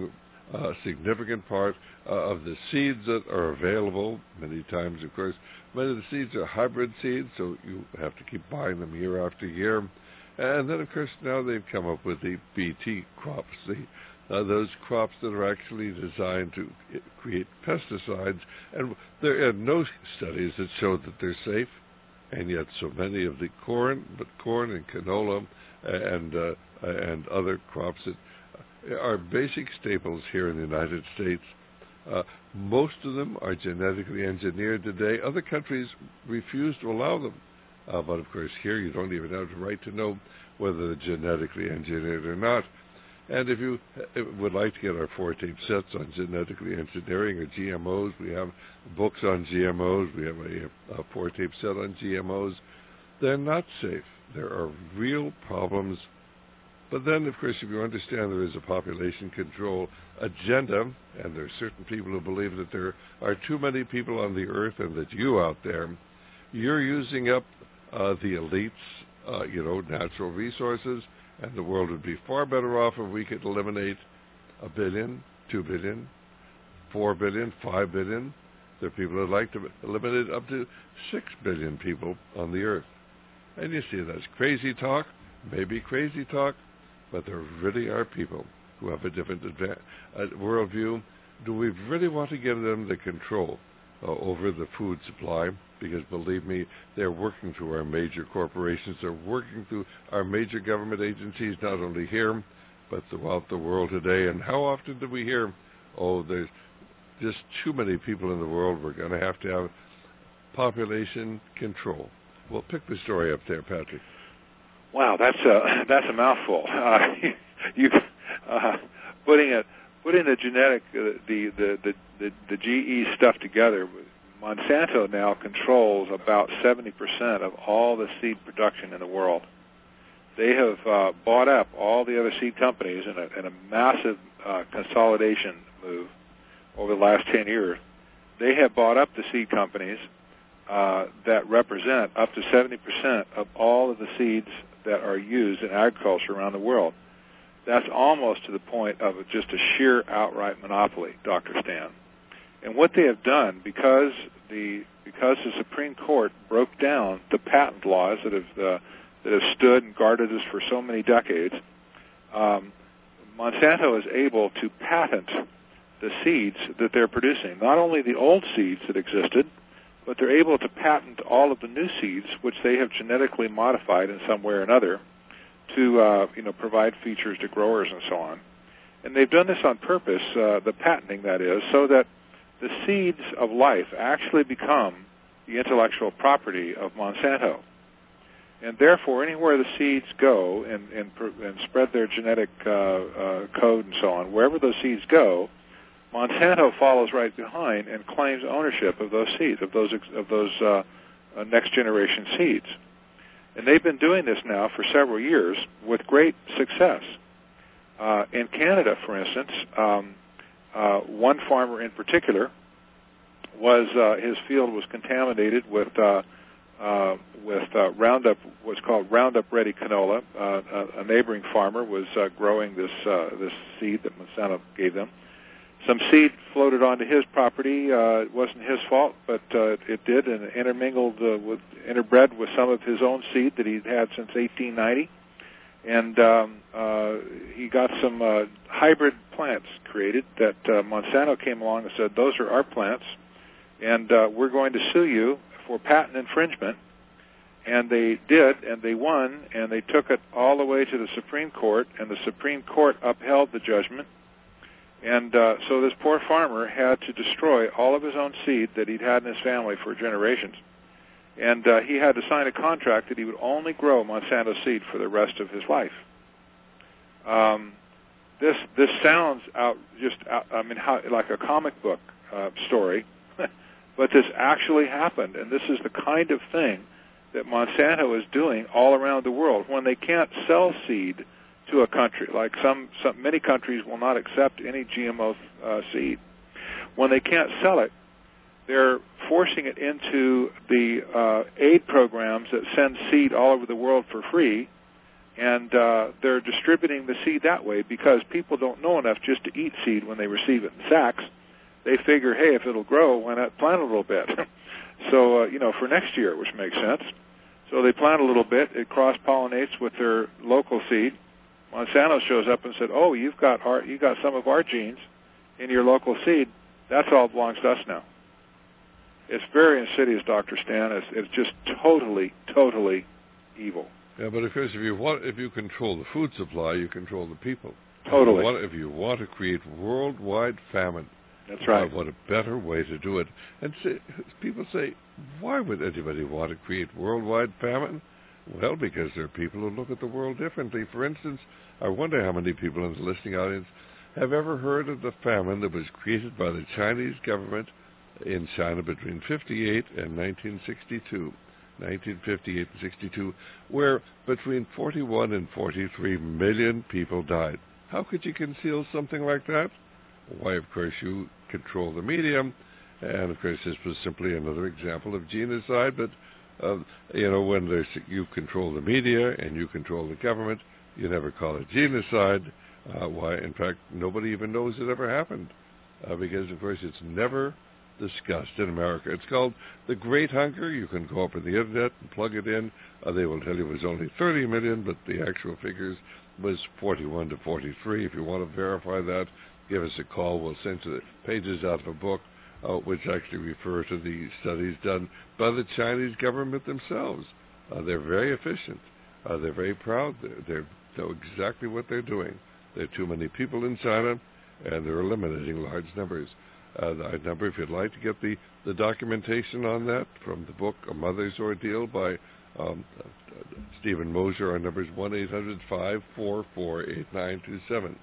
a significant part of the seeds that are available. Many times, of course, many of the seeds are hybrid seeds, so you have to keep buying them year after year. And then, of course, now they've come up with the BT crops, those crops that are actually designed to create pesticides. And there are no studies that show that they're safe, and yet so many of the corn and canola and other crops that are basic staples here in the United States, most of them are genetically engineered today. Other countries refuse to allow them. But, of course, here you don't even have the right to know whether they're genetically engineered or not. And if you would like to get our 4-tape sets on genetically engineering or GMOs, we have books on GMOs. We have a 4-tape set on GMOs. They're not safe. There are real problems. But then, of course, if you understand there is a population control agenda, and there are certain people who believe that there are too many people on the earth and that you out there, you're using up the elites, natural resources, and the world would be far better off if we could eliminate 1 billion, 2 billion, 4 billion, 5 billion. There are people who would like to eliminate up to 6 billion people on the earth. And you see, that's crazy talk, maybe crazy talk, but there really are people who have a different worldview. Do we really want to give them the control over the food supply? Because believe me, they're working through our major corporations. They're working through our major government agencies, not only here, but throughout the world today. And how often do we hear, there's just too many people in the world. We're going to have population control. Well, pick the story up there, Patrick.
Wow, that's a mouthful. Putting the genetic the GE stuff together. Monsanto now controls about 70% of all the seed production in the world. They have bought up all the other seed companies in a massive consolidation move over the last 10 years. They have bought up the seed companies that represent up to 70% of all of the seeds that are used in agriculture around the world. That's almost to the point of just a sheer outright monopoly, Dr. Stan. And what they have done, because the Supreme Court broke down the patent laws that have stood and guarded us for so many decades, Monsanto is able to patent the seeds that they're producing. Not only the old seeds that existed, but they're able to patent all of the new seeds, which they have genetically modified in some way or another to provide features to growers and so on. And they've done this on purpose, the patenting that is, so that the seeds of life actually become the intellectual property of Monsanto. And therefore, anywhere the seeds go and spread their genetic code and so on, wherever those seeds go, Monsanto follows right behind and claims ownership of those seeds, of those next generation seeds. And they've been doing this now for several years with great success. In Canada, for instance, one farmer in particular his field was contaminated with Roundup, what's called Roundup Ready canola. A neighboring farmer was growing this seed that Monsanto gave them. Some seed floated onto his property. It wasn't his fault, but it did, and interbred with some of his own seed that he'd had since 1890. And he got some hybrid plants created that Monsanto came along and said, those are our plants, and we're going to sue you for patent infringement. And they did, and they won, and they took it all the way to the Supreme Court, and the Supreme Court upheld the judgment. And so this poor farmer had to destroy all of his own seed that he'd had in his family for generations. And he had to sign a contract that he would only grow Monsanto seed for the rest of his life. This sounds like a comic book story, but this actually happened, and this is the kind of thing that Monsanto is doing all around the world. When they can't sell seed to a country, like many countries will not accept any GMO seed. When they can't sell it, they're forcing it into the aid programs that send seed all over the world for free, And they're distributing the seed that way because people don't know enough just to eat seed when they receive it in sacks. They figure, hey, if it'll grow, why not plant a little bit? So, for next year, which makes sense. So they plant a little bit. It cross-pollinates with their local seed. Monsanto shows up and said, oh, you got some of our genes in your local seed. That's all belongs to us now. It's very insidious, Dr. Stan. It's just totally, totally evil.
Yeah, but of course, if you control the food supply, you control the people.
Totally.
If you want to create worldwide famine,
that's right.
What a better way to do it. And people say, why would anybody want to create worldwide famine? Well, because there are people who look at the world differently. For instance, I wonder how many people in the listening audience have ever heard of the famine that was created by the Chinese government in China between 1958 and 1962. 1958 and 62, where between 41 and 43 million people died. How could you conceal something like that? Why, of course, you control the media, and of course this was simply another example of genocide, but, when you control the media and you control the government, you never call it genocide. Why, in fact, nobody even knows it ever happened, because, of course, it's never discussed in America. It's called the Great Hunger. You can go up on the internet and plug it in. They will tell you it was only 30 million, but the actual figures was 41 to 43. If you want to verify that, give us a call. We'll send you the pages out of a book which actually refer to the studies done by the Chinese government themselves. They're very efficient. They're very proud. They know exactly what they're doing. There are too many people in China, and they're eliminating large numbers. The number, if you'd like to get the documentation on that from the book A Mother's Ordeal by Stephen Moser, our number is 1-800-544-8927,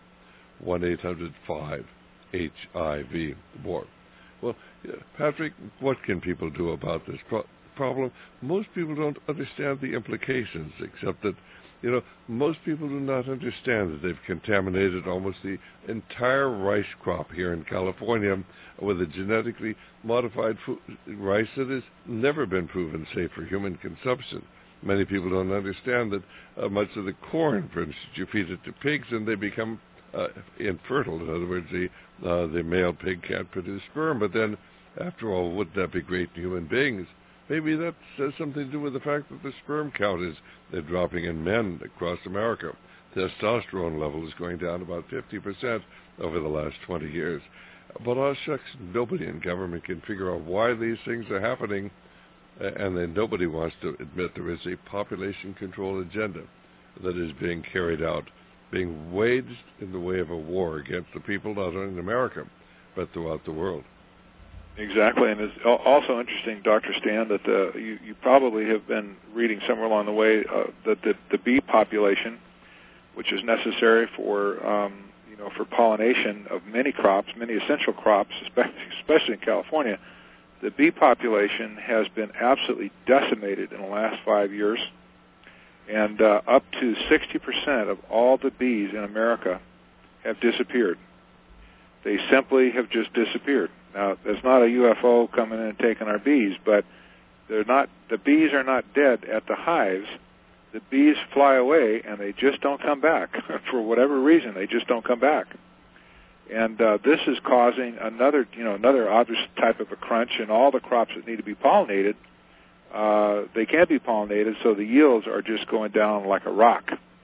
1-800-5-HIV, WAR. Well, Patrick, what can people do about this problem? Most people don't understand the implications, except that most people do not understand that they've contaminated almost the entire rice crop here in California with a genetically modified rice that has never been proven safe for human consumption. Many people don't understand that much of the corn, for instance, you feed it to pigs and they become infertile. In other words, the male pig can't produce sperm. But then, after all, wouldn't that be great in human beings? Maybe that has something to do with the fact that the sperm count is dropping in men across America. Testosterone level is going down about 50% over the last 20 years. But shucks, nobody in government can figure out why these things are happening, and then nobody wants to admit there is a population control agenda that is being carried out, being waged in the way of a war against the people not only in America, but throughout the world.
Exactly, and it's also interesting, Dr. Stan, that you probably have been reading somewhere along the way that the bee population, which is necessary for for pollination of many crops, many essential crops, especially in California, the bee population has been absolutely decimated in the last 5 years, and up to 60% of all the bees in America have disappeared. They simply have just disappeared. Now, there's not a UFO coming in and taking our bees, but they're not. The bees are not dead at the hives. The bees fly away, and they just don't come back. For whatever reason, they just don't come back. And this is causing another obvious type of a crunch in all the crops that need to be pollinated. They can't be pollinated, so the yields are just going down like a rock.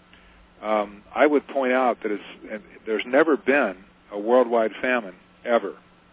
I would point out that there's never been a worldwide famine ever.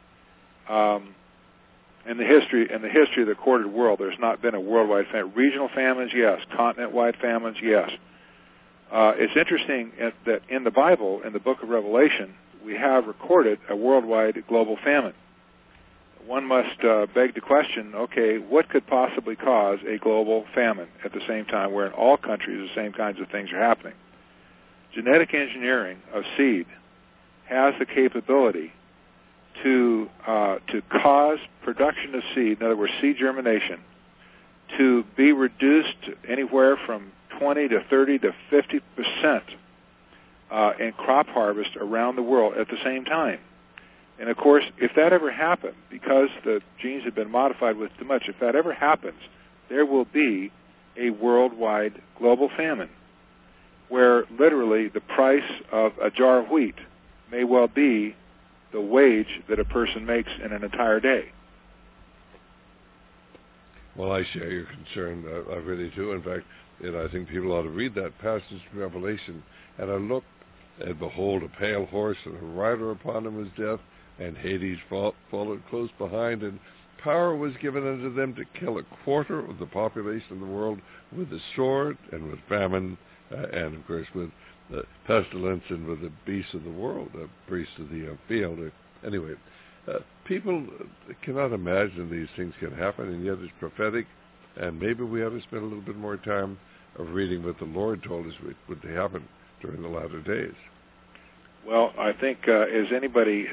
In the history of the recorded world, there's not been a worldwide famine. Regional famines, yes. Continent-wide famines, yes. It's interesting that in the Bible, in the book of Revelation, we have recorded a worldwide global famine. One must beg the question, okay, what could possibly cause a global famine at the same time where in all countries the same kinds of things are happening? Genetic engineering of seed has the capability to cause production of seed, in other words, seed germination, to be reduced anywhere from 20 to 30 to 50% in crop harvest around the world at the same time. And, of course, if that ever happened, because the genes have been modified with too much, if that ever happens, there will be a worldwide global famine. where literally the price of a jar of wheat may well be the wage that a person makes in an entire day.
Well, I share your concern. I really do. In fact, I think people ought to read that passage in Revelation. And I looked, and behold, a pale horse, and a rider upon him is death, and Hades followed close behind, and power was given unto them to kill 1/4 of the population of the world with the sword, and with famine, and of course with the pestilence, and with the beasts of the world, the priests of the field. Anyway, people cannot imagine these things can happen, and yet it's prophetic, and maybe we ought to spend a little bit more time of reading what the Lord told us would happen during the latter days.
Well, I think if anybody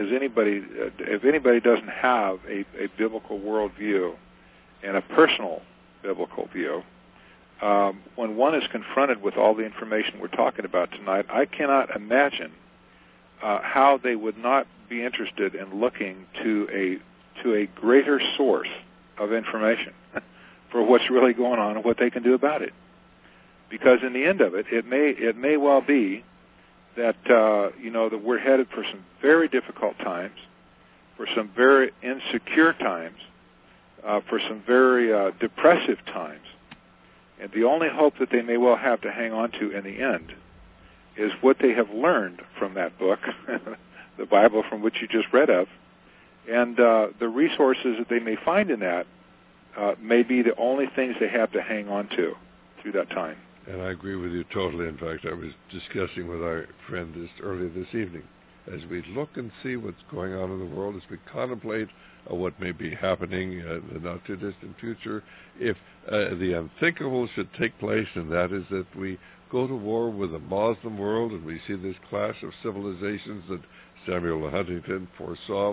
doesn't have a biblical worldview and a personal biblical view, when one is confronted with all the information we're talking about tonight, I cannot imagine how they would not be interested in looking to a greater source of information for what's really going on and what they can do about it. Because in the end of it, it may well be that that we're headed for some very difficult times, for some very insecure times, for some very depressive times, and the only hope that they may well have to hang on to in the end is what they have learned from that book, the Bible from which you just read of, and the resources that they may find in that may be the only things they have to hang on to through that time.
And I agree with you totally. In fact, I was discussing with our friend earlier this evening, as we look and see what's going on in the world, as we contemplate what may be happening in the not-too-distant future, if the unthinkable should take place, and that is that we go to war with the Muslim world, and we see this clash of civilizations that Samuel Huntington foresaw,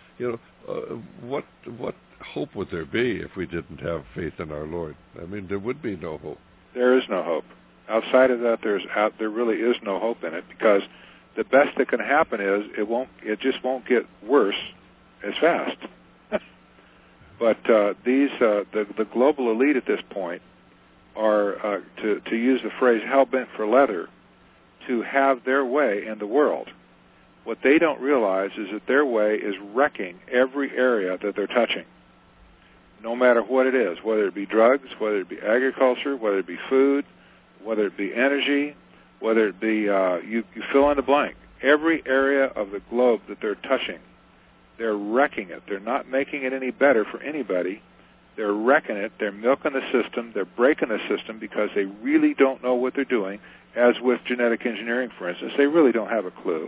what hope would there be if we didn't have faith in our Lord? I mean, there would be no hope.
There is no hope. Outside of that, there really is no hope in it, because the best that can happen is it just won't get worse as fast. But the global elite at this point are, to use the phrase, hell-bent for leather, to have their way in the world. What they don't realize is that their way is wrecking every area that they're touching, no matter what it is, whether it be drugs, whether it be agriculture, whether it be food, whether it be energy, whether it be, you fill in the blank. Every area of the globe that they're touching, they're wrecking it. They're not making it any better for anybody. They're wrecking it. They're milking the system. They're breaking the system because they really don't know what they're doing, as with genetic engineering, for instance. They really don't have a clue.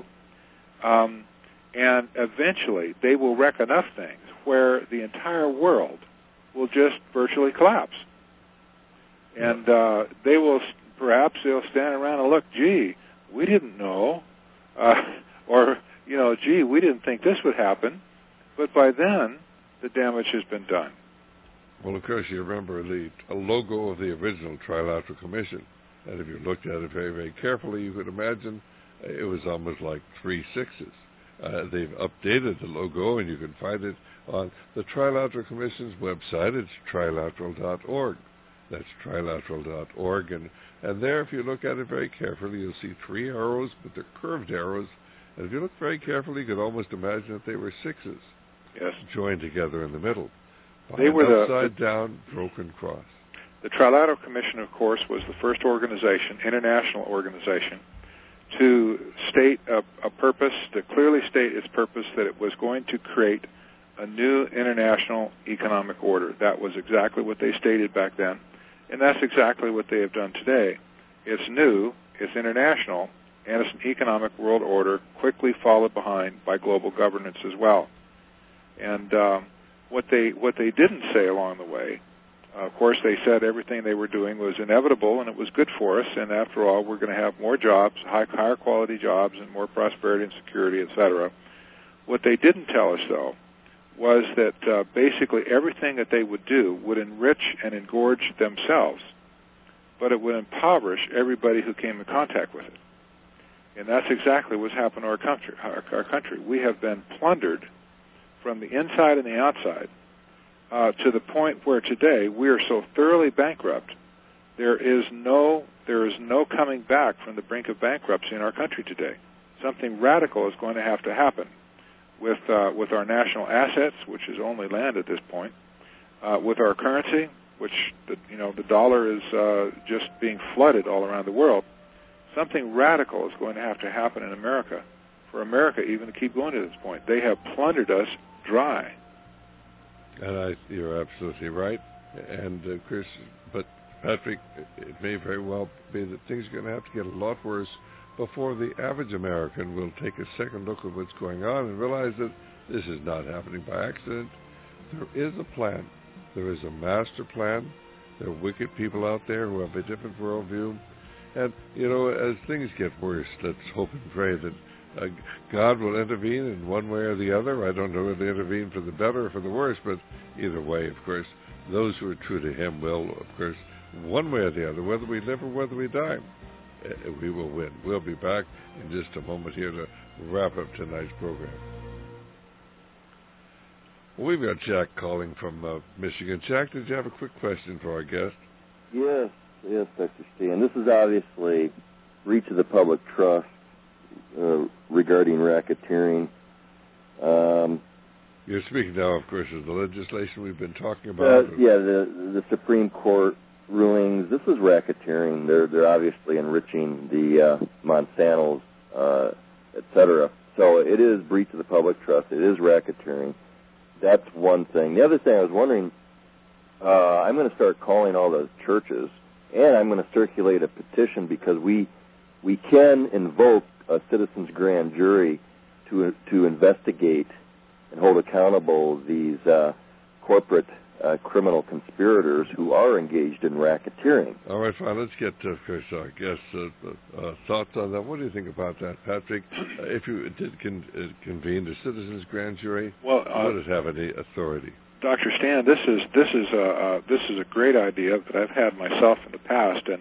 And eventually they will wreck enough things where the entire world will just virtually collapse. And they'll stand around and look, gee, we didn't know, or, gee, we didn't think this would happen. But by then, the damage has been done.
Well, of course, you remember the logo of the original Trilateral Commission. And if you looked at it very, very carefully, you could imagine it was almost like 3 sixes. They've updated the logo, and you can find it on the Trilateral Commission's website. It's trilateral.org. That's trilateral.org. And there, if you look at it very carefully, you'll see 3 arrows, but they're curved arrows. And if you look very carefully, you could almost imagine that they were 6s,
yes, joined
together in the middle.
They were the
upside-down broken cross.
The Trilateral Commission, of course, was the first organization, international organization, to state a purpose, to clearly state its purpose, that it was going to create a new international economic order. That was exactly what they stated back then, and that's exactly what they have done today. It's new, it's international, and it's an economic world order quickly followed behind by global governance as well. And what they didn't say along the way, of course, they said everything they were doing was inevitable and it was good for us, and after all, we're going to have more jobs, higher quality jobs, and more prosperity and security, etc. What they didn't tell us, though, was that basically everything that they would do would enrich and engorge themselves, but it would impoverish everybody who came in contact with it. And that's exactly what's happened to our country. We have been plundered from the inside and the outside, to the point where today we are so thoroughly bankrupt, there is no there is no coming back from the brink of bankruptcy in our country today. Something radical is going to happen with our national assets, which is only land at this point, with our currency, which the dollar is just being flooded all around the world. Something radical is going to happen in America for America even to keep going to this point. They have plundered us dry.
And you're absolutely right. And Chris, but Patrick, it may very well be that things are going to have to get a lot worse before the average American will take a second look at what's going on and realize that this is not happening by accident. There is a plan. There is a master plan. There are wicked people out there who have a different worldview. And, as things get worse, let's hope and pray that God will intervene in one way or the other. I don't know whether they intervene for the better or for the worse, but either way, of course, those who are true to Him will, of course, one way or the other, whether we live or whether we die, we will win. We'll be back in just a moment here to wrap up tonight's program. Well, we've got Jack calling from Michigan. Jack, did you have a quick question for our guest?
Yes, Dr. Stan. This is obviously breach of the public trust regarding racketeering.
You're speaking now, of course, of the legislation we've been talking about.
The Supreme Court rulings. This is racketeering. They're obviously enriching the Monsantos, et cetera. So it is breach of the public trust. It is racketeering. That's one thing. The other thing I was wondering, I'm going to start calling all the churches, and I'm going to circulate a petition because we can invoke a citizens' grand jury to investigate and hold accountable these corporate criminal conspirators who are engaged in racketeering.
All right, fine. Let's get to, of course, our guest's thoughts on that. What do you think about that, Patrick? If you did convene the citizens' grand jury, would it have any authority?
Dr. Stan, this is a great idea that I've had myself in the past, and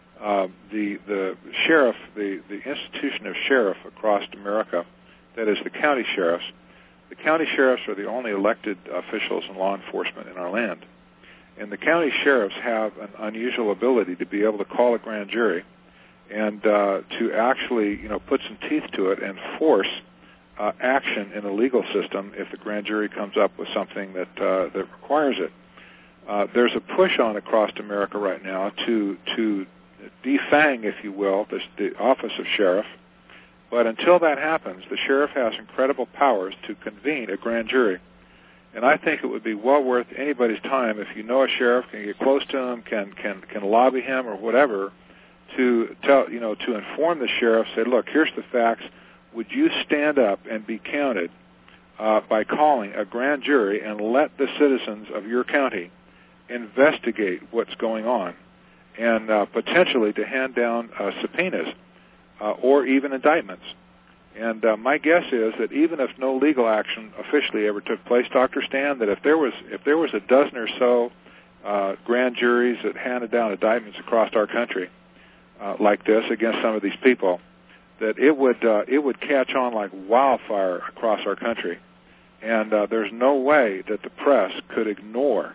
the sheriff, the institution of sheriff across America, that is the county sheriffs. The county sheriffs are the only elected officials in law enforcement in our land. And the county sheriffs have an unusual ability to be able to call a grand jury and to actually, put some teeth to it and force action in the legal system if the grand jury comes up with something that requires it. There's a push on across America right now to defang, if you will, the office of sheriff. But until that happens, the sheriff has incredible powers to convene a grand jury. And I think it would be well worth anybody's time if you know a sheriff, can get close to him, can lobby him or whatever, to inform the sheriff, say, look, here's the facts. Would you stand up and be counted by calling a grand jury and let the citizens of your county investigate what's going on and potentially to hand down subpoenas or even indictments? And my guess is that even if no legal action officially ever took place, Dr. Stan, that if there was a dozen or so grand juries that handed down indictments across our country like this against some of these people, that it would catch on like wildfire across our country. And there's no way that the press could ignore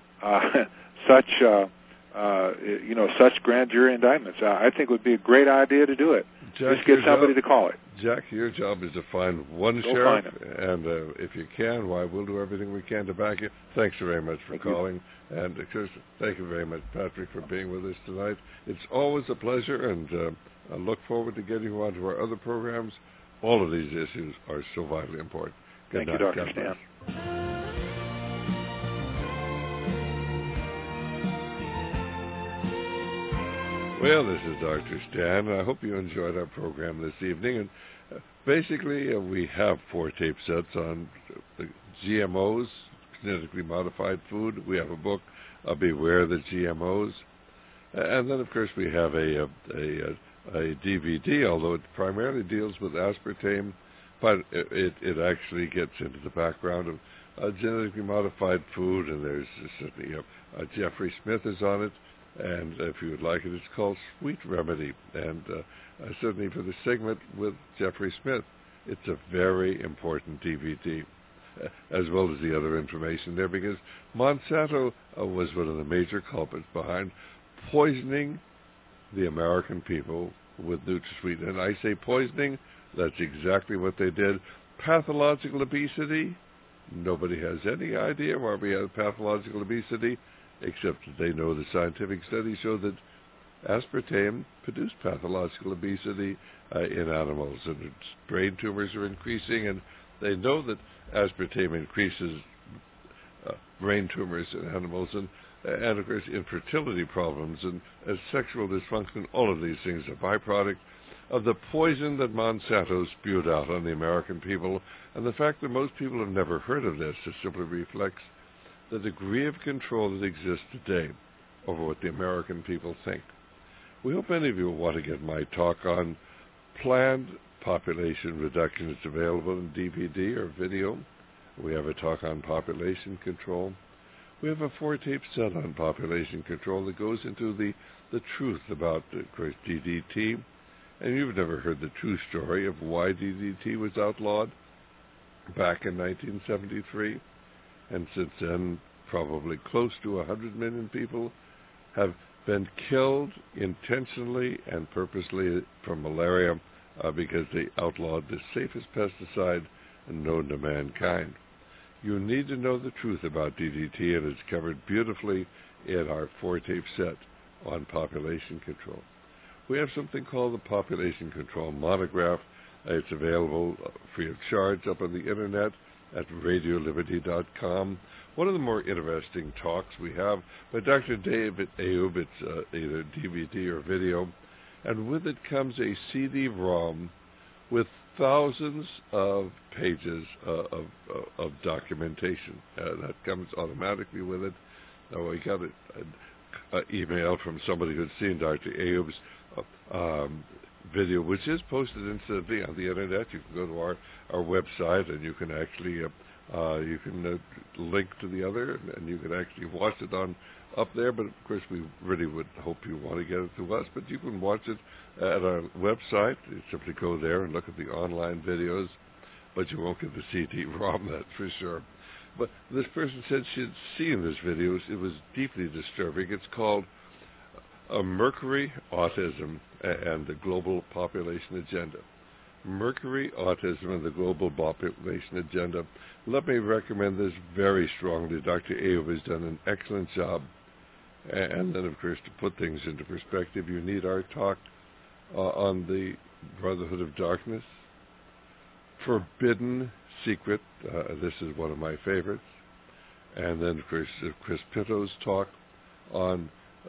such grand jury indictments. I think it would be a great idea to do it.
Jack,
just get somebody to call it.
Jack, your job is to find one sheriff, and if you can, we'll do everything we can to back you. Thanks very much for calling, and of course, thank you very much, Patrick, for being with us tonight. It's always a pleasure, and I look forward to getting you onto our other programs. All of these issues are so vitally important. Good night.
Thank you, Dr. Stan.
Well, this is Dr. Stan. I hope you enjoyed our program this evening. And basically, we have 4 tape sets on the GMOs, genetically modified food. We have a book, Beware the GMOs. And then, of course, we have a DVD, although it primarily deals with aspartame, but it actually gets into the background of genetically modified food, and there's certainly Jeffrey Smith is on it. And if you would like it, it's called Sweet Remedy. And certainly for the segment with Jeffrey Smith, it's a very important DVD, as well as the other information there, because Monsanto was one of the major culprits behind poisoning the American people with NutraSweet. And I say poisoning, that's exactly what they did. Pathological obesity, nobody has any idea why we have pathological obesity, except that they know the scientific studies show that aspartame produced pathological obesity in animals, and its brain tumors are increasing, and they know that aspartame increases brain tumors in animals, and of course infertility problems and sexual dysfunction. All of these things are byproduct of the poison that Monsanto spewed out on the American people, and the fact that most people have never heard of this just simply reflects the degree of control that exists today over what the American people think. We hope many of you will want to get my talk on planned population reduction. It's available in DVD or video. We have a talk on population control. We have a 4-tape set on population control that goes into the truth about, of course, DDT. And you've never heard the true story of why DDT was outlawed back in 1973. And since then, probably close to 100 million people have been killed intentionally and purposely from malaria because they outlawed the safest pesticide known to mankind. You need to know the truth about DDT, and it's covered beautifully in our 4-tape set on population control. We have something called the Population Control Monograph. It's available free of charge up on the internet at radioliberty.com. One of the more interesting talks we have by Dr. David Ayoub. It's either DVD or video, and with it comes a CD-ROM with thousands of pages of documentation. That comes automatically with it. Now, we got an email from somebody who'd seen Dr. Ayoub's video, which is posted instantly on the internet. You can go to our website, and you can actually link to the other, and you can actually watch it on up there. But of course, we really would hope you want to get it to us. But you can watch it at our website. You simply go there and look at the online videos, but you won't get the CD-ROM, that's for sure. But this person said she had seen this video. It was deeply disturbing. It's called Mercury, Autism, and the Global Population Agenda. Mercury, Autism, and the Global Population Agenda. Let me recommend this very strongly. Dr. Ayoub has done an excellent job. And then, of course, to put things into perspective, you need our talk on the Brotherhood of Darkness. Forbidden Secret. This is one of my favorites. And then, of course, Chris Pitto's talk on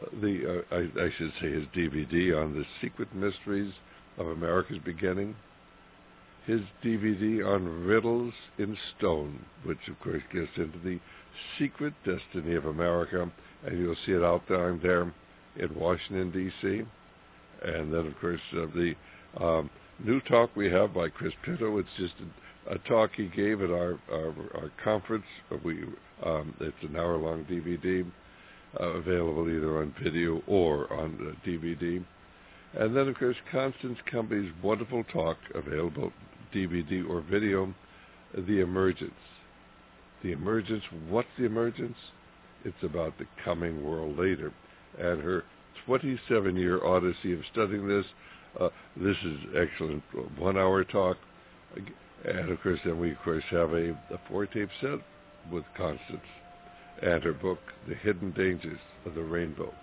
I should say his DVD on the Secret Mysteries of America's Beginning. His DVD on Riddles in Stone, which, of course, gets into the secret destiny of America, and you'll see it outlined there in Washington, D.C. And then, of course, the new talk we have by Chris Pitto. It's just a talk he gave at our conference. It's an hour-long DVD, available either on video or on DVD. And then, of course, Constance Cumbie's wonderful talk, available DVD or video, The Emergence. The Emergence, what's the emergence? It's about the coming world later. And her 27-year odyssey of studying this. This is excellent 1-hour talk. And, of course, then we, of course, have a 4-tape set with Constance and her book, The Hidden Dangers of the Rainbow.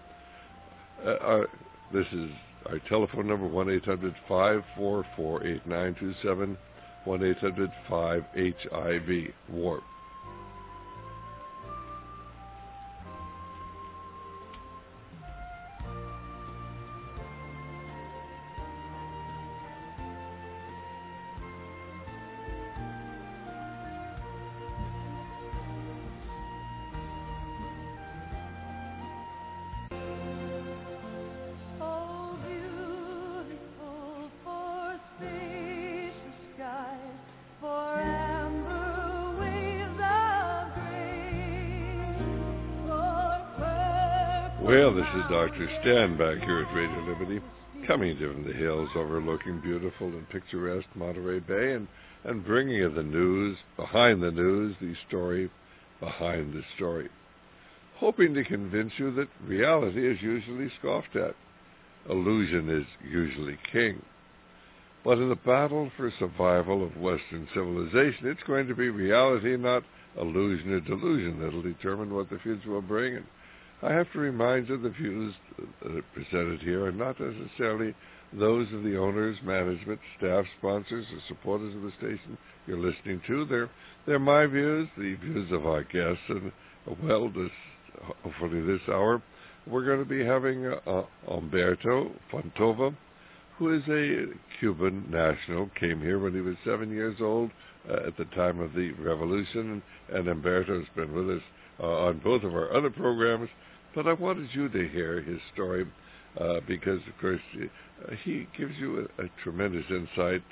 This is our telephone number, 1-800-544-8927, 1-800-5HIV, WARP. Well, this is Dr. Stan back here at Radio Liberty, coming to from the hills overlooking beautiful and picturesque Monterey Bay, and bringing you the news, behind the news, the story behind the story. Hoping to convince you that reality is usually scoffed at. illusion is usually king. But in the battle for survival of Western civilization, it's going to be reality, not illusion or delusion, that'll determine what the future will bring. And I have to remind you the views that are presented here are not necessarily those of the owners, management, staff, sponsors, or supporters of the station you're listening to. They're my views, the views of our guests, and hopefully this hour, we're going to be having Humberto Fontova, who is a Cuban national, came here when he was 7 years old at the time of the revolution, and Humberto's been with us on both of our other programs, but I wanted you to hear his story because, of course, he gives you a tremendous insight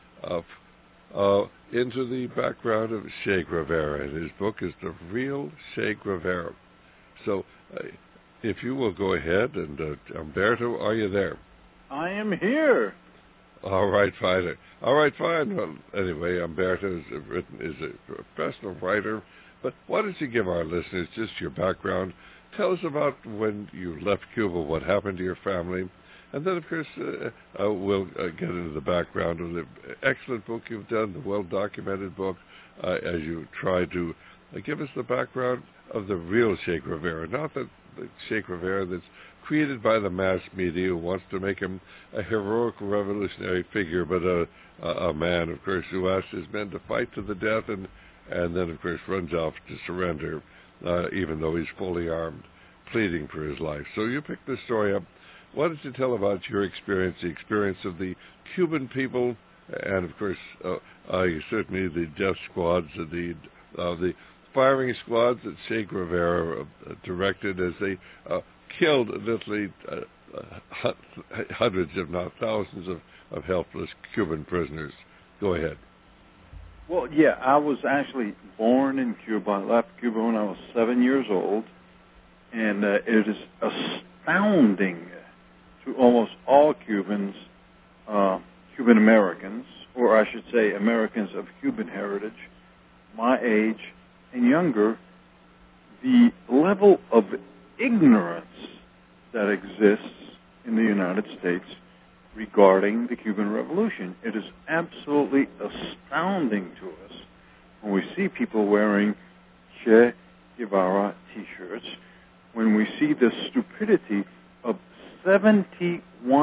into the background of Che Guevara, and his book is The Real Che Guevara. So if you will go ahead, and Humberto, are you there?
I am here.
All right, fine. Well, anyway, Humberto is a professional writer, but why don't you give our listeners just your background? Tell us about when you left Cuba, what happened to your family, and then, of course, we'll get into the background of the excellent book you've done, the well-documented book, as you try to give us the background of the real Che Guevara, not the Che Guevara that's created by the mass media who wants to make him a heroic revolutionary figure, but a man, of course, who asks his men to fight to the death and then, of course, runs off to surrender, even though he's fully armed, pleading for his life. So you picked this story up. Why don't you tell about your experience, the experience of the Cuban people, and, of course, certainly the death squads, the firing squads that Che Guevara directed as they killed literally hundreds, if not thousands, of helpless Cuban prisoners. Go ahead.
Well, yeah, I was actually born in Cuba. I left Cuba when I was 7 years old, and it is astounding to almost all Cubans, Cuban Americans, or I should say Americans of Cuban heritage, my age and younger, the level of ignorance that exists in the United States regarding the Cuban Revolution. It is absolutely astounding to us when we see people wearing Che Guevara T-shirts, when we see the stupidity of 71%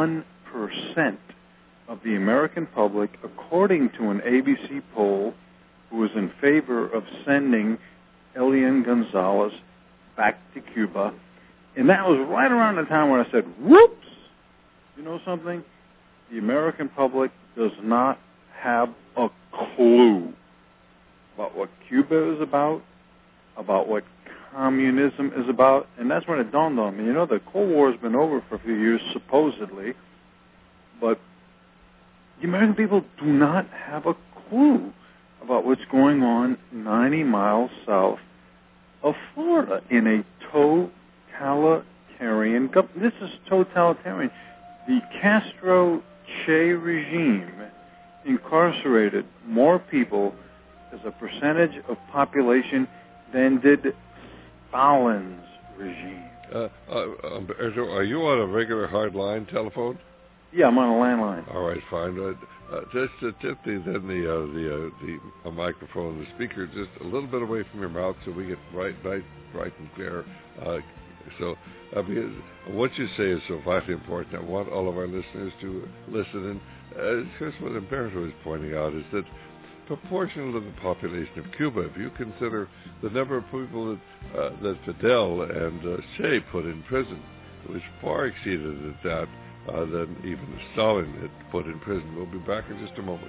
of the American public, according to an ABC poll, who was in favor of sending Elian Gonzalez back to Cuba. And that was right around the time when I said, whoops! You know something? The American public does not have a clue about what Cuba is about what communism is about. And that's when it dawned on me. You know, the Cold War has been over for a few years, supposedly, but the American people do not have a clue about what's going on 90 miles south of Florida in a totalitarian government. This is totalitarian. The Castro-Che regime incarcerated more people as a percentage of population than did Stalin's regime.
Are you on a regular hardline telephone?
Yeah, I'm on a landline.
All right, fine. Just tip the microphone, the speaker, just a little bit away from your mouth so we get right and clear. So what you say is so vitally important. I want all of our listeners to listen. And here's what Humberto is pointing out, is that proportional to the population of Cuba, if you consider the number of people that Fidel and Che put in prison, it was far exceeded at that than even Stalin had put in prison. We'll be back in just a moment.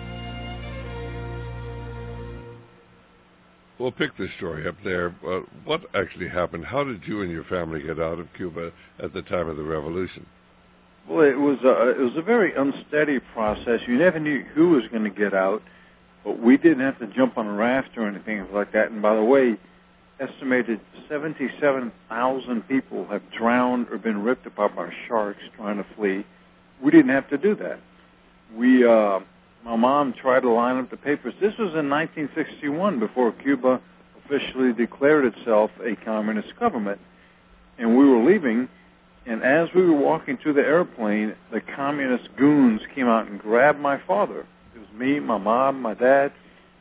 We'll pick this story up there. What actually happened? How did you and your family get out of Cuba at the time of the revolution?
Well, it was a very unsteady process. You never knew who was going to get out, but we didn't have to jump on a raft or anything like that. And by the way, estimated 77,000 people have drowned or been ripped apart by sharks trying to flee. We didn't have to do that. My mom tried to line up the papers. This was in 1961, before Cuba officially declared itself a communist government. And we were leaving, And as we were walking to the airplane, the communist goons came out and grabbed my father. It was me, my mom, my dad,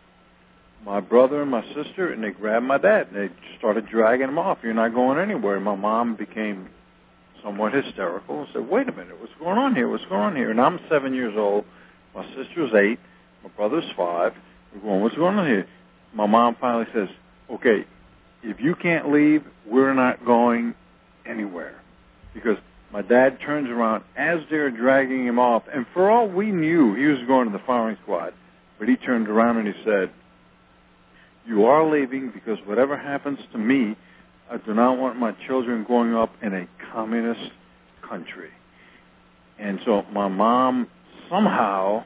my brother, and my sister, and they grabbed my dad. And they started dragging him off. You're not going anywhere. My mom became somewhat hysterical and said, wait a minute, what's going on here? What's going on here? And I'm 7 years old. My sister's 8. My brother's 5. We're going, what's going on here? My mom finally says, okay, if you can't leave, we're not going anywhere. Because my dad turns around as they're dragging him off, and for all we knew, he was going to the firing squad. But he turned around and he said, you are leaving because whatever happens to me, I do not want my children growing up in a communist country. And so my mom somehow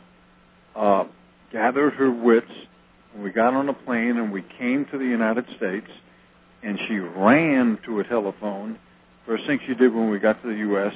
gathered her wits, and we got on a plane and we came to the United States, and she ran to a telephone. First thing she did when we got to the U.S.,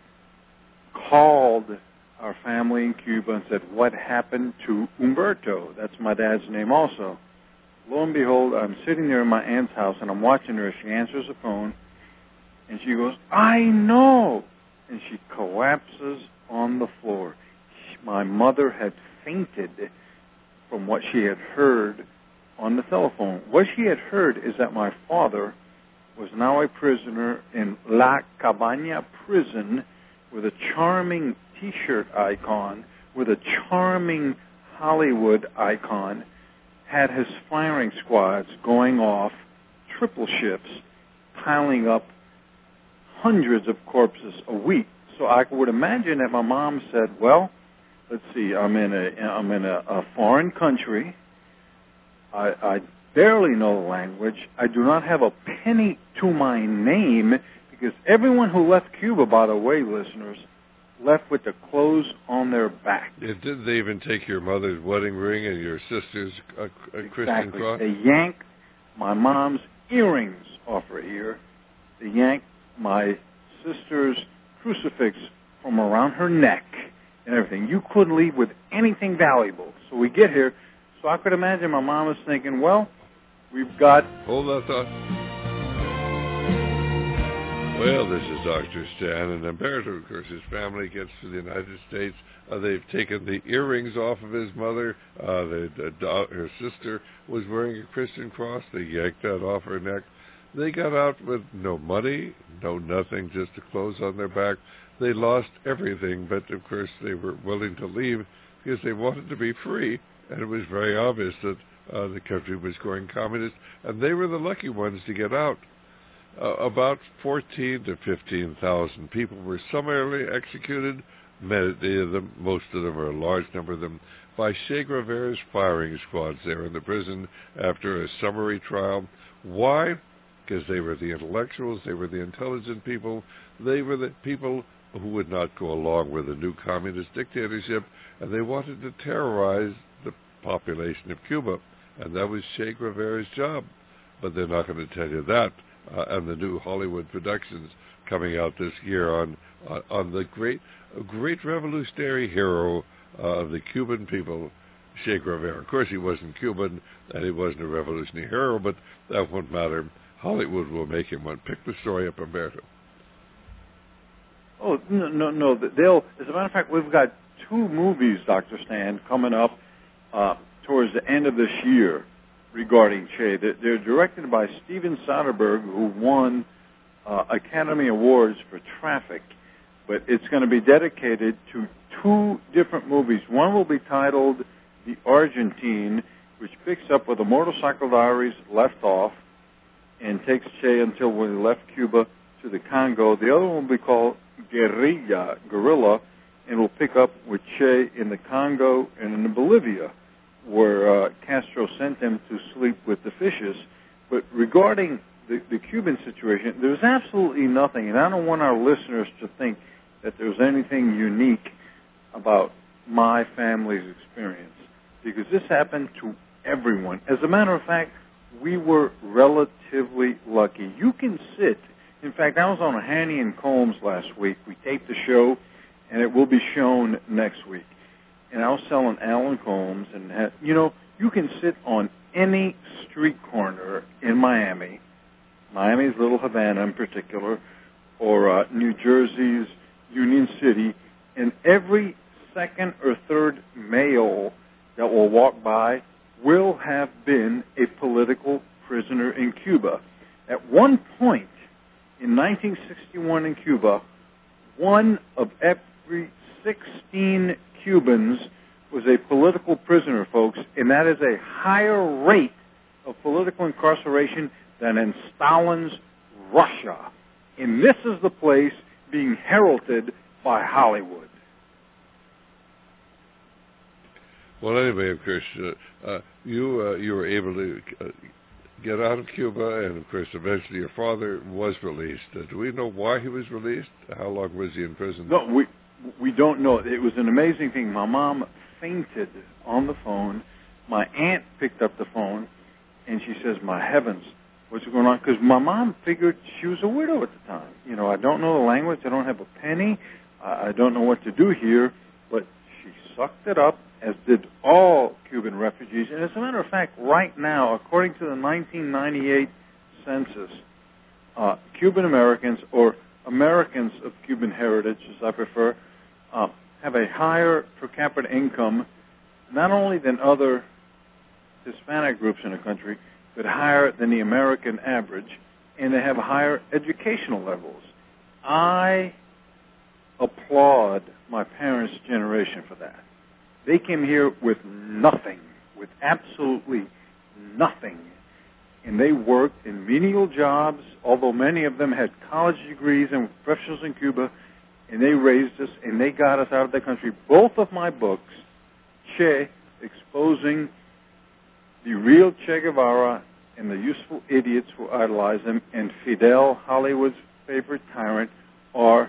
called our family in Cuba and said, what happened to Humberto? That's my dad's name also. Lo and behold, I'm sitting there in my aunt's house, and I'm watching her. She answers the phone, and she goes, I know. And she collapses on the floor. My mother had fainted from what she had heard on the telephone. What she had heard is that my father was now a prisoner in La Cabaña prison with a charming T-shirt icon, with a charming Hollywood icon, had his firing squads going off, triple shifts, piling up hundreds of corpses a week. So I would imagine that my mom said, well, let's see, I'm in a foreign country. I barely know the language. I do not have a penny to my name, because everyone who left Cuba, by the way, listeners, left with the clothes on their back.
Did they even take your mother's wedding ring and your sister's Christian cross?
They yanked my mom's earrings off her ear. They yanked my sister's crucifix from around her neck and everything. You couldn't leave with anything valuable. So we get here. So I could imagine my mom was thinking, well, we've got...
Hold that thought. Well, this is Dr. Stan, and Humberto, of course, his family gets to the United States. They've taken the earrings off of his mother. Her sister was wearing a Christian cross. They yanked that off her neck. They got out with no money, no nothing, just the clothes on their back. They lost everything, but, of course, they were willing to leave because they wanted to be free, and it was very obvious that the country was going communist, and they were the lucky ones to get out. About 14 to 15,000 people were summarily executed, many of them, most of them, or a large number of them, by Che Guevara's firing squads there in the prison after a summary trial. Why? Because they were the intellectuals, they were the intelligent people, they were the people who would not go along with the new communist dictatorship, and they wanted to terrorize the population of Cuba, and that was Che Guevara's job. But they're not going to tell you that. And the new Hollywood productions coming out this year on the great revolutionary hero of the Cuban people, Che Guevara. Of course, he wasn't Cuban and he wasn't a revolutionary hero, but that won't matter. Hollywood will make him one. Pick the story up, Humberto.
Oh, no. They'll. As a matter of fact, we've got 2 movies, Dr. Stan, coming up towards the end of this year regarding Che. They're directed by Steven Soderbergh, who won Academy Awards for Traffic. But it's going to be dedicated to 2 different movies. One will be titled The Argentine, which picks up where the Motorcycle Diaries left off and takes Che until when he left Cuba to the Congo. The other one will be called Guerrilla, and will pick up with Che in the Congo and in Bolivia, where Castro sent him to sleep with the fishes. But regarding the Cuban situation, there's absolutely nothing, and I don't want our listeners to think that there's anything unique about my family's experience, because this happened to everyone. As a matter of fact, we were relatively lucky. You can sit. In fact, I was on Haney and Combs last week. We taped the show, and it will be shown next week. And I was selling Alan Combs, and you can sit on any street corner in Miami's Little Havana in particular, or New Jersey's Union City, and every second or third male that will walk by will have been a political prisoner in Cuba. At one point in 1961 in Cuba, one of every 16 Cubans was a political prisoner, folks, and that is a higher rate of political incarceration than in Stalin's Russia. And this is the place being heralded by Hollywood.
Well, anyway, of course, you were able to get out of Cuba, and of course, eventually your father was released. Do we know why he was released? How long was he in prison?
No, we don't know. It was an amazing thing. My mom fainted on the phone. My aunt picked up the phone, and she says, "My heavens, what's going on?" Because my mom figured she was a widow at the time. You know, I don't know the language. I don't have a penny. I don't know what to do here. But she sucked it up, as did all Cuban refugees. And as a matter of fact, right now, according to the 1998 census, Cuban Americans, or Americans of Cuban heritage, as I prefer, have a higher per capita income, not only than other Hispanic groups in the country, but higher than the American average, and they have higher educational levels. I applaud my parents' generation for that. They came here with nothing, with absolutely nothing. And they worked in menial jobs, although many of them had college degrees and professionals in Cuba, and they raised us, and they got us out of the country. Both of my books, Che, exposing the real Che Guevara and the useful idiots who idolize him, and Fidel, Hollywood's favorite tyrant, are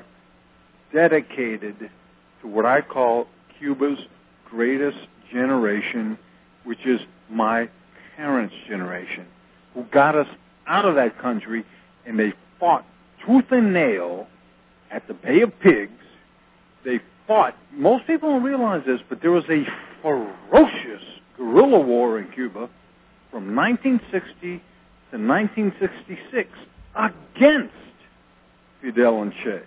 dedicated to what I call Cuba's greatest generation, which is my parents' generation, who got us out of that country, and they fought tooth and nail at the Bay of Pigs. They fought, most people don't realize this, but there was a ferocious guerrilla war in Cuba from 1960 to 1966 against Fidel and Che.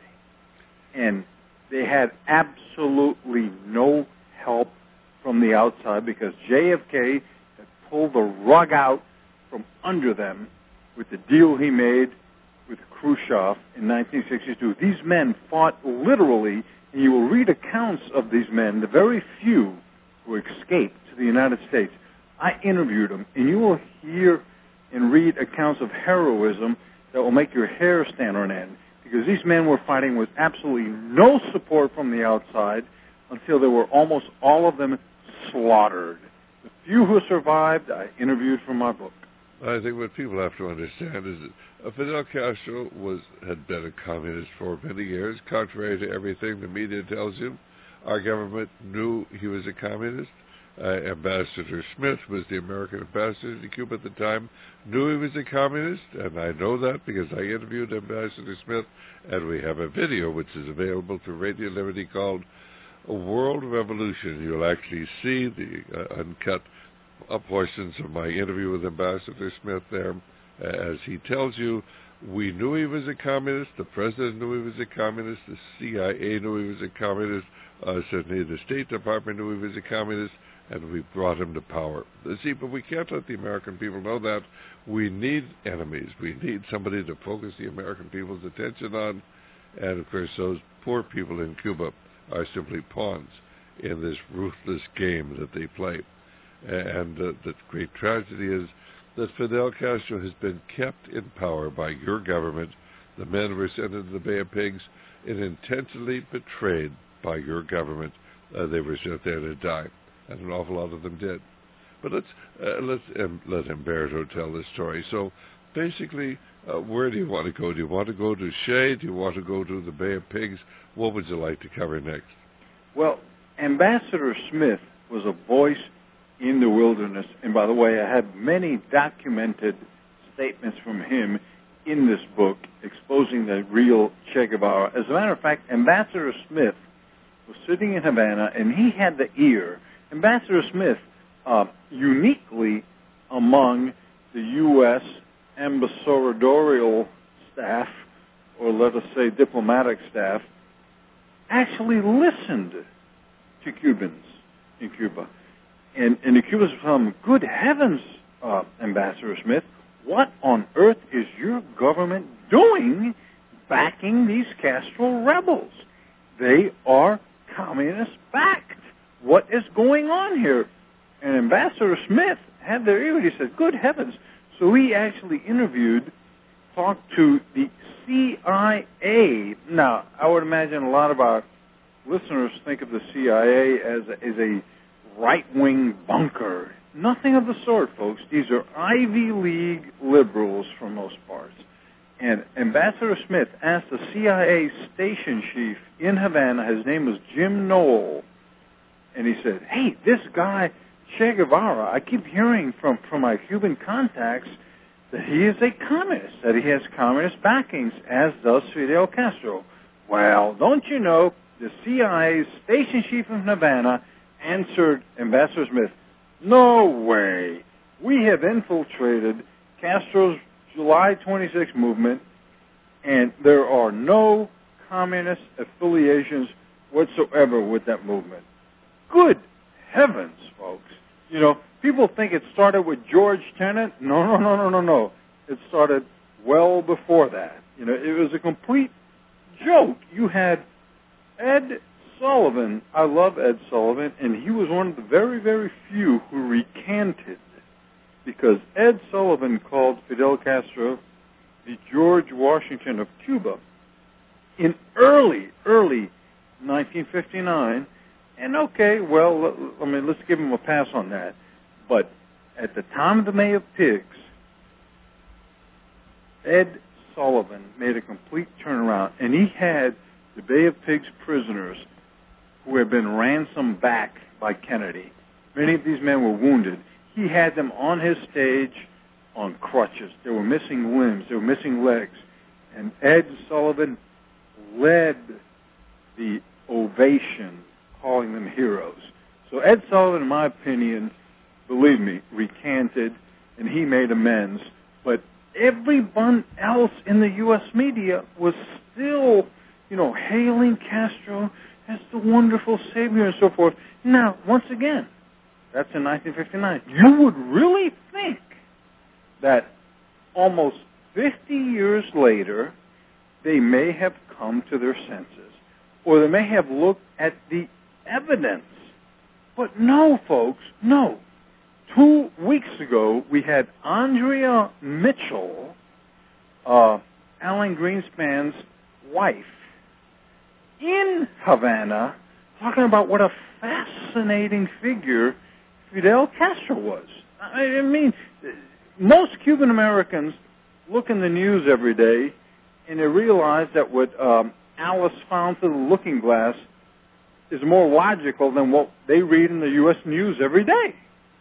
And they had absolutely no help from the outside because JFK had pulled the rug out from under them with the deal he made with Khrushchev in 1962. These men fought literally, and you will read accounts of these men, the very few who escaped to the United States. I interviewed them, and you will hear and read accounts of heroism that will make your hair stand on end, because these men were fighting with absolutely no support from the outside until they were almost all of them slaughtered. The few who survived, I interviewed for my book.
I think what people have to understand is that Fidel Castro had been a communist for many years, contrary to everything the media tells you. Our government knew he was a communist. Ambassador Smith was the American ambassador to Cuba at the time, knew he was a communist, and I know that because I interviewed Ambassador Smith, and we have a video which is available through Radio Liberty called A World Revolution. You'll actually see the uncut portions of my interview with Ambassador Smith there, as he tells you, we knew he was a communist, the president knew he was a communist, the CIA knew he was a communist, certainly the State Department knew he was a communist, and we brought him to power. See, but we can't let the American people know that. We need enemies. We need somebody to focus the American people's attention on, and of course those poor people in Cuba are simply pawns in this ruthless game that they play. And the great tragedy is that Fidel Castro has been kept in power by your government. The men were sent into the Bay of Pigs and intentionally betrayed by your government. They were sent there to die, and an awful lot of them did. But let's let Humberto tell this story. So basically, where do you want to go? Do you want to go to Che? Do you want to go to the Bay of Pigs? What would you like to cover next?
Well, Ambassador Smith was a voice in the wilderness. And by the way, I have many documented statements from him in this book exposing the real Che Guevara. As a matter of fact, Ambassador Smith was sitting in Havana, and he had the ear. Ambassador Smith, uniquely among the U.S. ambassadorial staff, or let us say diplomatic staff, actually listened to Cubans in Cuba. And the Cubans were telling them, good heavens, Ambassador Smith, what on earth is your government doing backing these Castro rebels? They are communist-backed. What is going on here? And Ambassador Smith had their ear, and he said, good heavens. So he actually talked to the CIA. Now, I would imagine a lot of our listeners think of the CIA as a right-wing bunker. Nothing of the sort, folks. These are Ivy League liberals for most parts. And Ambassador Smith asked the CIA station chief in Havana, his name was Jim Knoll, and he said, hey, this guy, Che Guevara, I keep hearing from my Cuban contacts that he is a communist, that he has communist backings, as does Fidel Castro. Well, don't you know, the CIA's station chief in Havana answered Ambassador Smith, no way. We have infiltrated Castro's July 26 movement, and there are no communist affiliations whatsoever with that movement. Good heavens, folks. You know, people think it started with George Tenet. No. It started well before that. You know, it was a complete joke. You had Ed Sullivan. I love Ed Sullivan, and he was one of the very, very few who recanted, because Ed Sullivan called Fidel Castro the George Washington of Cuba in early 1959. And okay, well, let's give him a pass on that. But at the time of the May of Pigs, Ed Sullivan made a complete turnaround, and he had the Bay of Pigs prisoners who had been ransomed back by Kennedy. Many of these men were wounded. He had them on his stage on crutches. They were missing limbs. They were missing legs. And Ed Sullivan led the ovation, calling them heroes. So Ed Sullivan, in my opinion, believe me, recanted, and he made amends. But everyone else in the U.S. media was still, hailing Castro as the wonderful savior and so forth. Now, once again, that's in 1959. You would really think that almost 50 years later, they may have come to their senses, or they may have looked at the evidence. But no, folks, no. 2 weeks ago, we had Andrea Mitchell, Alan Greenspan's wife, in Havana, talking about what a fascinating figure Fidel Castro was. I mean, most Cuban Americans look in the news every day, and they realize that what Alice found through the looking glass is more logical than what they read in the U.S. news every day.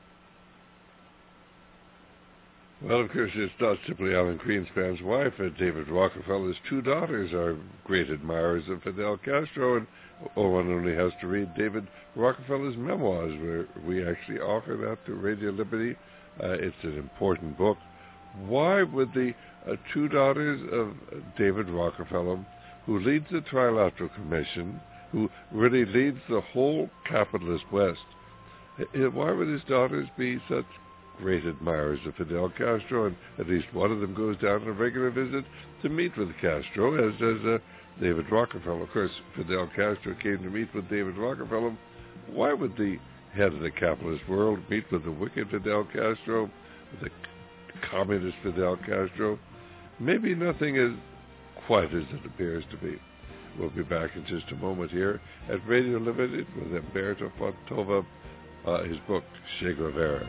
Well, of course, it's not simply Alan Greenspan's wife. David Rockefeller's 2 daughters are great admirers of Fidel Castro, and one only has to read David Rockefeller's memoirs, where we actually offer that to Radio Liberty. It's an important book. Why would the 2 daughters of David Rockefeller, who leads the Trilateral Commission, who really leads the whole capitalist West, why would his daughters be such great admirers of Fidel Castro? And at least one of them goes down on a regular visit to meet with Castro, as does David Rockefeller. Of course, Fidel Castro came to meet with David Rockefeller. Why would the head of the capitalist world meet with the wicked Fidel Castro, with the communist Fidel Castro? Maybe nothing is quite as it appears to be. We'll be back in just a moment here at Radio Limited with Umberto Fontova, his book, Che Guevara.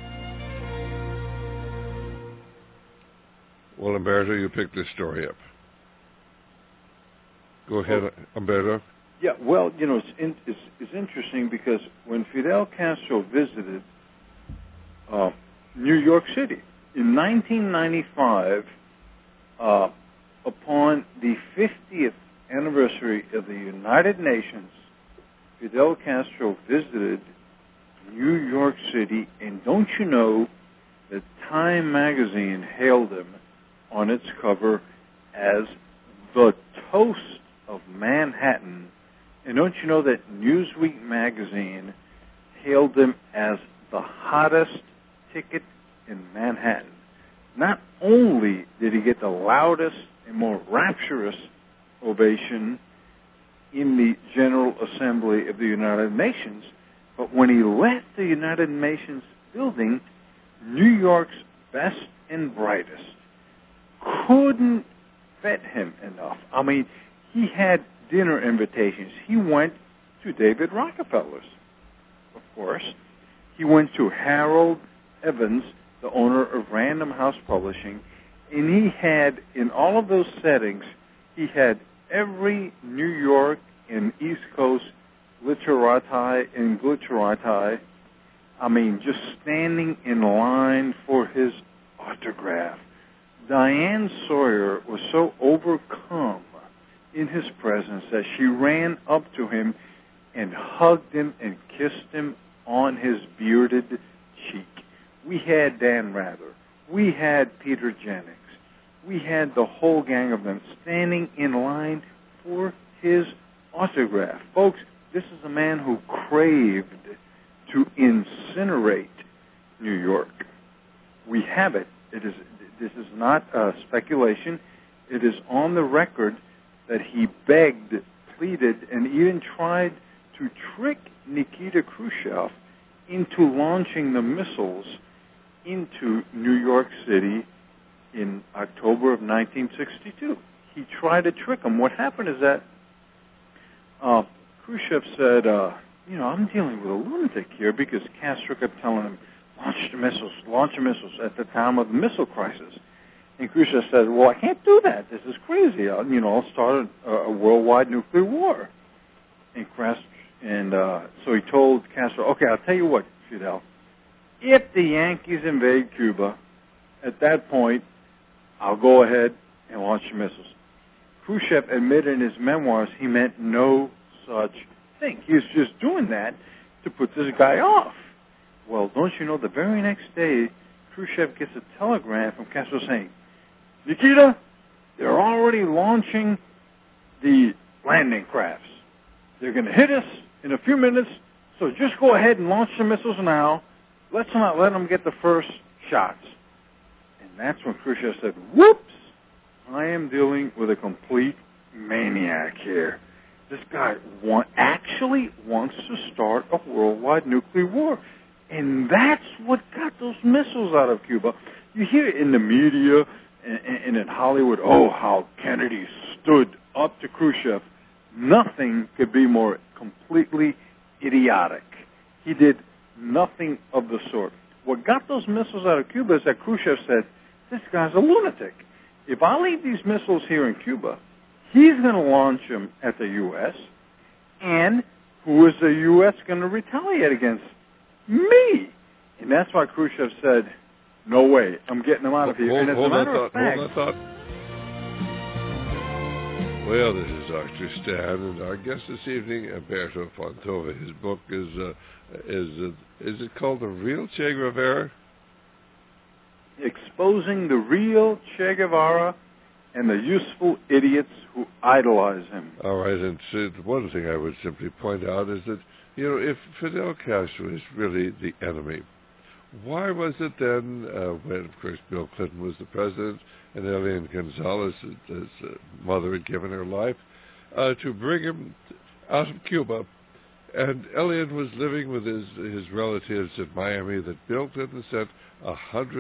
Well, Umberto, you picked this story up. Go ahead, Umberto.
Yeah, well, it's interesting because when Fidel Castro visited New York City in 1995, upon the 50th anniversary of the United Nations, Fidel Castro visited New York City, and don't you know that Time magazine hailed him on its cover as the coast of Manhattan. And don't you know that Newsweek magazine hailed him as the hottest ticket in Manhattan? Not only did he get the loudest and more rapturous ovation in the General Assembly of the United Nations, but when he left the United Nations building, New York's best and brightest couldn't vet him enough. I mean, he had dinner invitations. He went to David Rockefeller's, of course. He went to Harold Evans, the owner of Random House Publishing, and he had, in all of those settings, he had every New York and East Coast literati and glitterati, I mean, just standing in line for his autograph. Diane Sawyer was so overcome in his presence that she ran up to him and hugged him and kissed him on his bearded cheek. We had Dan Rather. We had Peter Jennings. We had the whole gang of them standing in line for his autograph. Folks, this is a man who craved to incinerate New York. We have it. This is not speculation. It is on the record that he begged, pleaded, and even tried to trick Nikita Khrushchev into launching the missiles into New York City in October of 1962. He tried to trick him. What happened is that Khrushchev said, I'm dealing with a lunatic here, because Castro kept telling him, launch the missiles at the time of the missile crisis. And Khrushchev said, well, I can't do that. This is crazy. I'll start a worldwide nuclear war. And so he told Castro, okay, I'll tell you what, Fidel. If the Yankees invade Cuba, at that point, I'll go ahead and launch the missiles. Khrushchev admitted in his memoirs he meant no such thing. He was just doing that to put this guy off. Well, don't you know, the very next day, Khrushchev gets a telegram from Castro saying, Nikita, they're already launching the landing crafts. They're going to hit us in a few minutes, so just go ahead and launch the missiles now. Let's not let them get the first shots. And that's when Khrushchev said, whoops, I am dealing with a complete maniac here. This guy actually wants to start a worldwide nuclear war. And that's what got those missiles out of Cuba. You hear it in the media and in Hollywood, how Kennedy stood up to Khrushchev. Nothing could be more completely idiotic. He did nothing of the sort. What got those missiles out of Cuba is that Khrushchev said, this guy's a lunatic. If I leave these missiles here in Cuba, he's going to launch them at the U.S., and who is the U.S. going to retaliate against? Me. And that's why Khrushchev said, no way, I'm getting them out of here. And as a matter of fact...
Hold that thought. Well, this is Dr. Stan, and our guest this evening, Umberto Fontova. His book is it called The Real Che Guevara?
Exposing the real Che Guevara and the useful idiots who idolize him.
All right, and one thing I would simply point out is that, if Fidel Castro is really the enemy, why was it then, when, of course, Bill Clinton was the president and Elian Gonzalez, his mother, had given her life, to bring him out of Cuba? And Elian was living with his relatives in Miami, that Bill Clinton sent a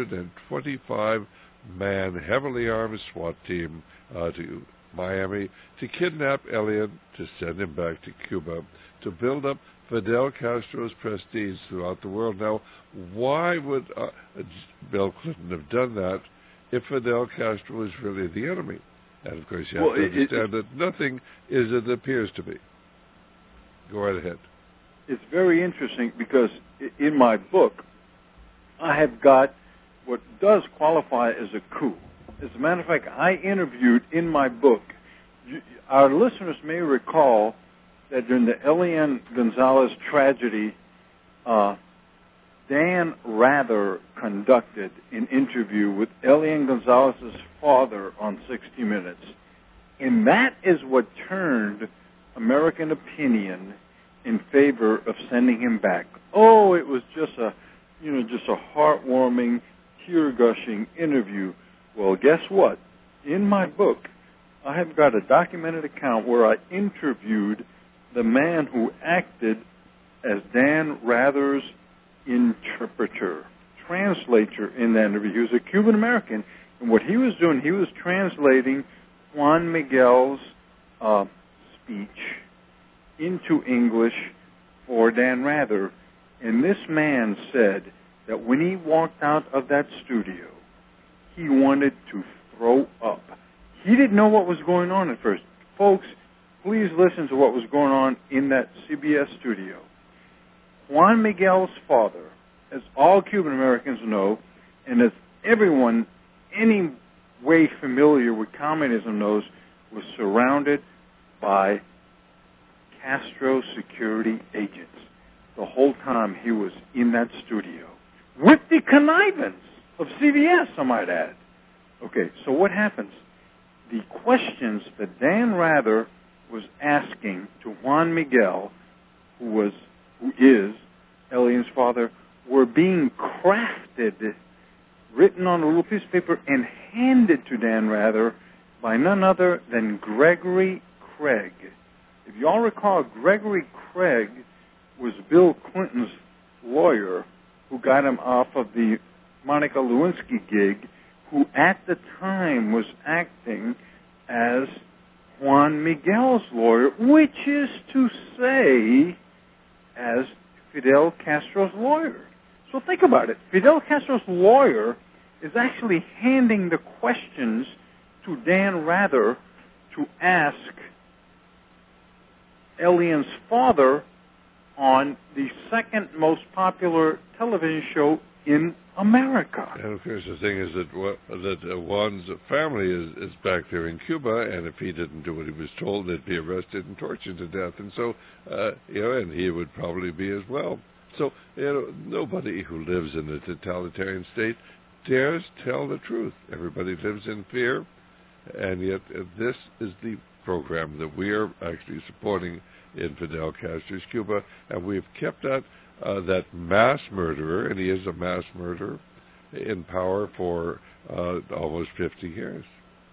125-man, heavily armed SWAT team to Miami to kidnap Elian, to send him back to Cuba, to build up Fidel Castro's prestige throughout the world. Now, why would Bill Clinton have done that if Fidel Castro was really the enemy? And, of course, you have to understand that nothing is as it appears to be. Go right ahead.
It's very interesting because in my book, I have got what does qualify as a coup. As a matter of fact, I interviewed in my book, our listeners may recall that during the Elian Gonzalez tragedy, Dan Rather conducted an interview with Elian Gonzalez's father on 60 Minutes. And that is what turned American opinion in favor of sending him back. Oh, it was just a heartwarming, tear-gushing interview. Well, guess what? In my book, I have got a documented account where I interviewed the man who acted as Dan Rather's interpreter, translator in that interview. He was a Cuban American, and what he was doing, he was translating Juan Miguel's speech into English for Dan Rather. And this man said that when he walked out of that studio, he wanted to throw up. He didn't know what was going on at first. Folks, please listen to what was going on in that CBS studio. Juan Miguel's father, as all Cuban Americans know, and as everyone any way familiar with communism knows, was surrounded by Castro security agents the whole time he was in that studio, with the connivance of CBS, I might add. Okay, so what happens? The questions that Dan Rather was asking to Juan Miguel, who is Elian's father, were being crafted, written on a little piece of paper, and handed to Dan Rather by none other than Gregory Craig. If you all recall, Gregory Craig was Bill Clinton's lawyer who got him off of the Monica Lewinsky gig, who at the time was acting as Juan Miguel's lawyer, which is to say, as Fidel Castro's lawyer. So think about it. Fidel Castro's lawyer is actually handing the questions to Dan Rather to ask Elian's father on the second most popular television show in America.
And of course, the thing is that Juan's family is back there in Cuba, and if he didn't do what he was told, they'd be arrested and tortured to death. And so, and he would probably be as well. So, nobody who lives in a totalitarian state dares tell the truth. Everybody lives in fear, and yet this is the program that we are actually supporting in Fidel Castro's Cuba, and we've kept that mass murderer, and he is a mass murderer, in power for almost 50 years.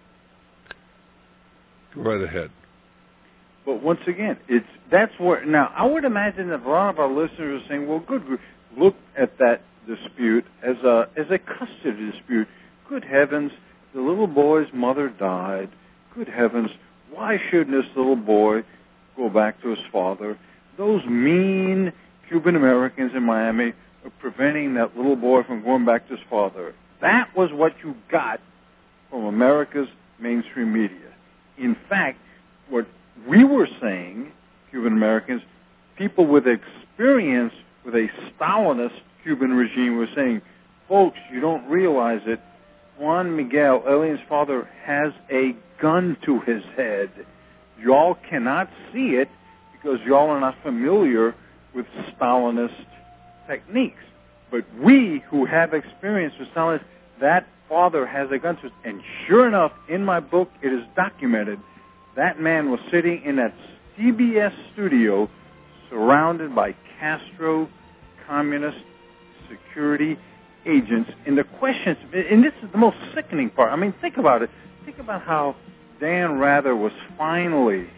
Go right ahead.
But once again, that's where, now I would imagine that a lot of our listeners are saying, well, good, look at that dispute as a custody dispute. Good heavens, the little boy's mother died. Good heavens, why shouldn't this little boy go back to his father? Those mean Cuban Americans in Miami are preventing that little boy from going back to his father. That was what you got from America's mainstream media. In fact, what we were saying, Cuban Americans, people with experience with a Stalinist Cuban regime were saying, folks, you don't realize it, Juan Miguel, Elian's father, has a gun to his head. Y'all cannot see it because y'all are not familiar with Stalinist techniques. But we who have experience with Stalinist, that father has a gun to his head. And sure enough, in my book, it is documented that man was sitting in that CBS studio surrounded by Castro communist security agents. And the questions, and this is the most sickening part. I mean, think about it. Think about how Dan Rather was finally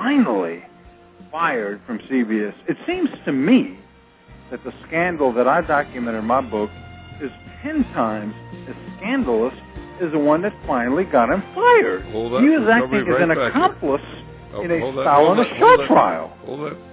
fired from CBS. It seems to me that the scandal that I documented in my book is 10 times as scandalous as the one that finally got him fired. He was acting as an accomplice in a Stalinist show trial.
Hold it.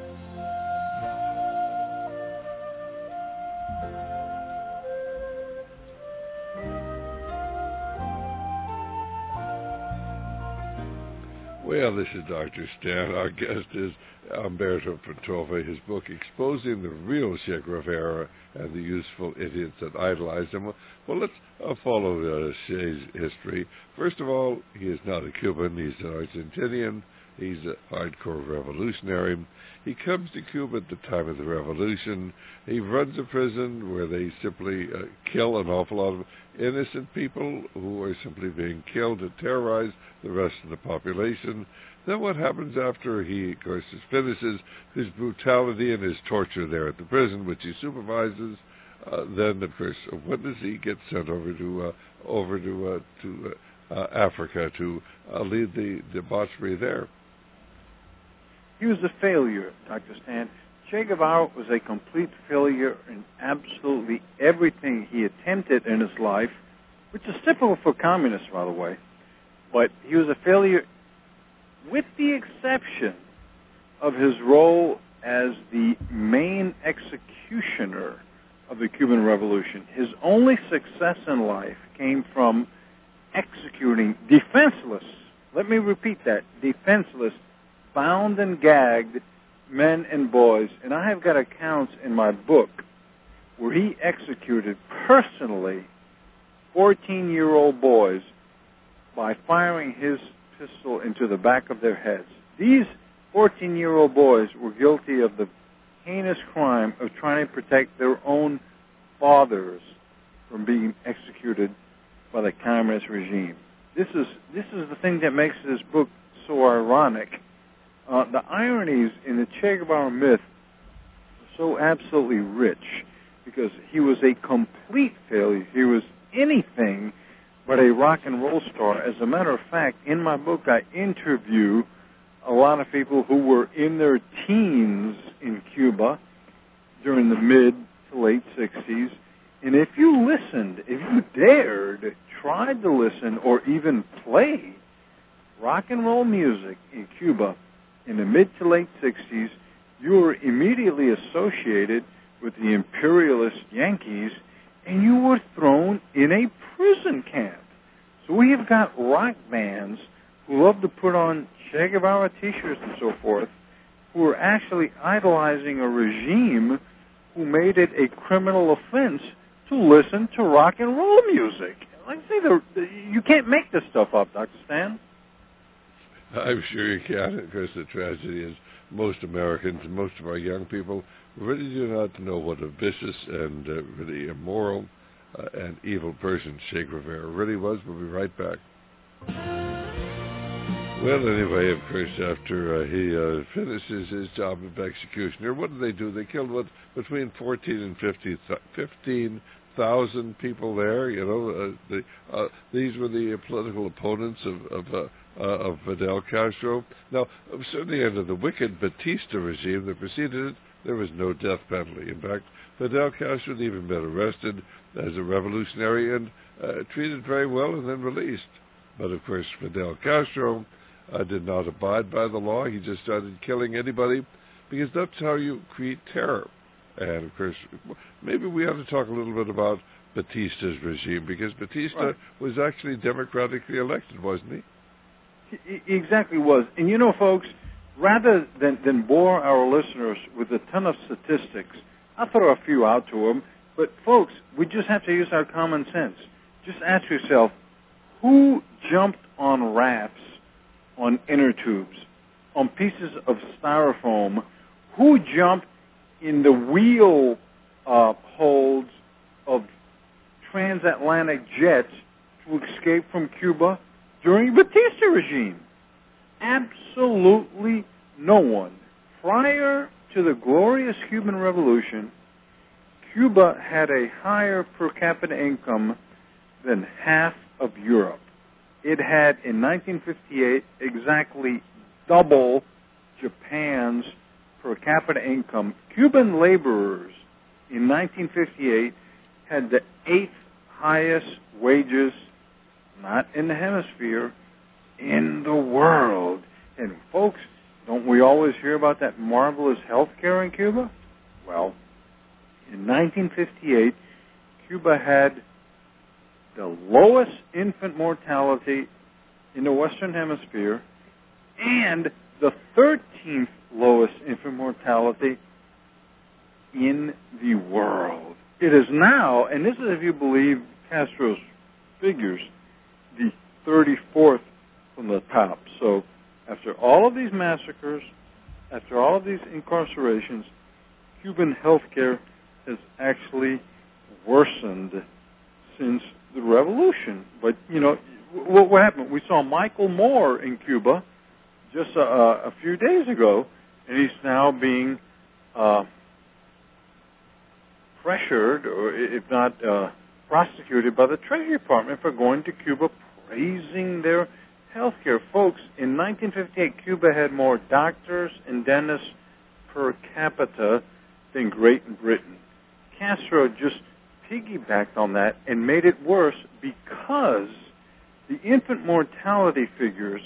Well, this is Dr. Stan. Our guest is Umberto Fantova. His book, Exposing the Real Che Guevara and the Useful Idiots That Idolized Him. Well, let's follow Che's history. First of all, he is not a Cuban. He's an Argentinian, He's a hardcore revolutionary. He comes to Cuba at the time of the revolution. He runs a prison where they simply kill an awful lot of innocent people who are simply being killed to terrorize the rest of the population. Then what happens after he, of course, finishes his brutality and his torture there at the prison, which he supervises? Then, of course, when does he get sent over to Africa to lead the debauchery there?
He was a failure, Dr. Stan. Che Guevara was a complete failure in absolutely everything he attempted in his life, which is typical for communists, by the way. But he was a failure with the exception of his role as the main executioner of the Cuban Revolution. His only success in life came from executing defenseless, let me repeat that, defenseless, bound and gagged men and boys. And I have got accounts in my book where he executed personally 14-year-old boys by firing his pistol into the back of their heads. These 14-year-old boys were guilty of the heinous crime of trying to protect their own fathers from being executed by the communist regime. This is the thing that makes this book so ironic. The ironies in the Che Guevara myth are so absolutely rich because he was a complete failure. He was anything but a rock and roll star. As a matter of fact, in my book, I interview a lot of people who were in their teens in Cuba during the mid to late 60s. And if you listened, if you dared, tried to listen or even play rock and roll music in Cuba in the mid to late 60s, you were immediately associated with the imperialist Yankees, and you were thrown in a prison camp. So we have got rock bands who love to put on Che Guevara T-shirts and so forth, who are actually idolizing a regime who made it a criminal offense to listen to rock and roll music. Like I say, you can't make this stuff up, Dr. Stan.
I'm sure you can. Of course, the tragedy is most Americans and most of our young people really do not know what a vicious and really immoral and evil person Che Guevara really was. We'll be right back. Well, anyway, of course, after he finishes his job of executioner, what do? They killed, between 14 and 15,000 people there. You know, these were the political opponents of Fidel Castro. Now, certainly under the wicked Batista regime that preceded it, there was no death penalty. In fact, Fidel Castro had even been arrested as a revolutionary and treated very well and then released. But, of course, Fidel Castro did not abide by the law. He just started killing anybody because that's how you create terror. And, of course, maybe we ought to talk a little bit about Batista's regime because Batista was actually democratically elected, wasn't he?
He exactly was. And you know, folks, rather than bore our listeners with a ton of statistics, I'll throw a few out to them. But, folks, we just have to use our common sense. Just ask yourself, who jumped on rafts, on inner tubes, on pieces of styrofoam? Who jumped in the wheel holds of transatlantic jets to escape from Cuba during Batista regime? Absolutely no one. Prior to the glorious Cuban Revolution, Cuba had a higher per capita income than half of Europe. It had, in 1958, exactly double Japan's per capita income. Cuban laborers in 1958 had the 8th highest wages, not in the hemisphere, in the world. And folks, don't we always hear about that marvelous health care in Cuba? Well, in 1958, Cuba had the lowest infant mortality in the Western Hemisphere and the 13th lowest infant mortality in the world. It is now, and this is if you believe Castro's figures, the 34th from the top. So after all of these massacres, after all of these incarcerations, Cuban healthcare has actually worsened since the revolution. But, you know, what happened? We saw Michael Moore in Cuba just a few days ago, and he's now being pressured, or if not prosecuted by the Treasury Department for going to Cuba, praising their health care. Folks, in 1958, Cuba had more doctors and dentists per capita than Great Britain. Castro just piggybacked on that and made it worse because the infant mortality figures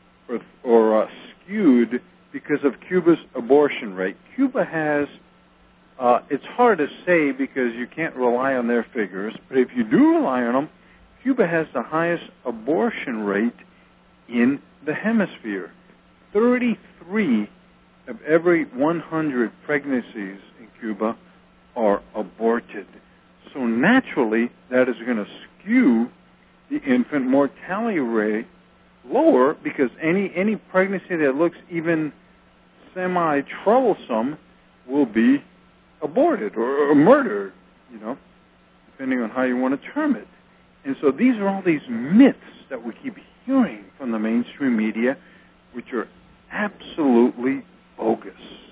are skewed because of Cuba's abortion rate. Cuba has, it's hard to say because you can't rely on their figures, but if you do rely on them, Cuba has the highest abortion rate in the hemisphere. 33 of every 100 pregnancies in Cuba are aborted. So naturally, that is going to skew the infant mortality rate lower because any pregnancy that looks even semi-troublesome will be aborted or murdered, you know, depending on how you want to term it. And so these are all these myths that we keep hearing from the mainstream media, which are absolutely bogus.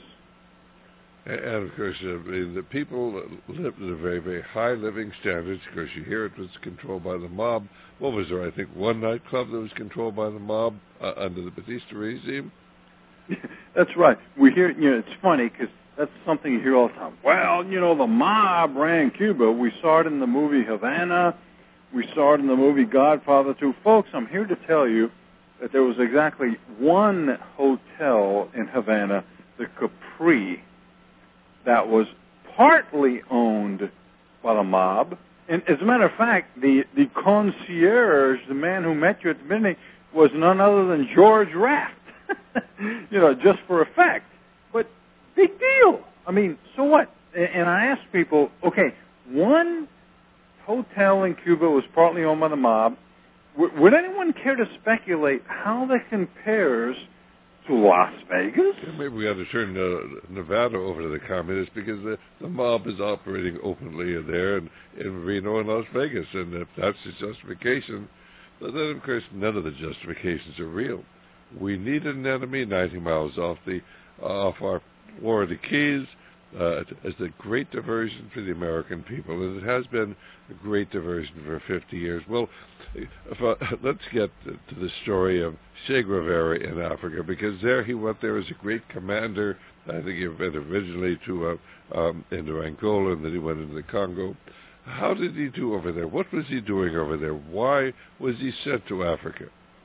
And, of course, the people lived at a very, very high living standards. Of course, you hear it was controlled by the mob. What was there, I think, one nightclub that was controlled by the mob under the Batista regime?
That's right. We hear, you know, it's funny because that's something you hear all the time. Well, you know, the mob ran Cuba. We saw it in the movie Havana. We saw it in the movie Godfather 2. Folks, I'm here to tell you that there was exactly one hotel in Havana, the Capri, that was partly owned by the mob. And as a matter of fact, the concierge, the man who met you at the beginning, was none other than George Raft. You know, just for effect. But big deal. I mean, so what? And I ask people, okay, one hotel in Cuba was partly owned by the mob. Would anyone care to speculate how that compares to Las Vegas?
Yeah, maybe we ought to turn Nevada over to the communists because the mob is operating openly there in Reno and Las Vegas. And if that's the justification, then, of course, none of the justifications are real. We need an enemy 90 miles off our Florida Keys as a great diversion for the American people, and it has been a great diversion for 50 years. Well, let's get to the story of Che Guevara in Africa, because there he went there as a great commander. I think he went originally to into Angola, and then he went into the Congo. How did he do over there? What was he doing over there? Why was he sent to Africa?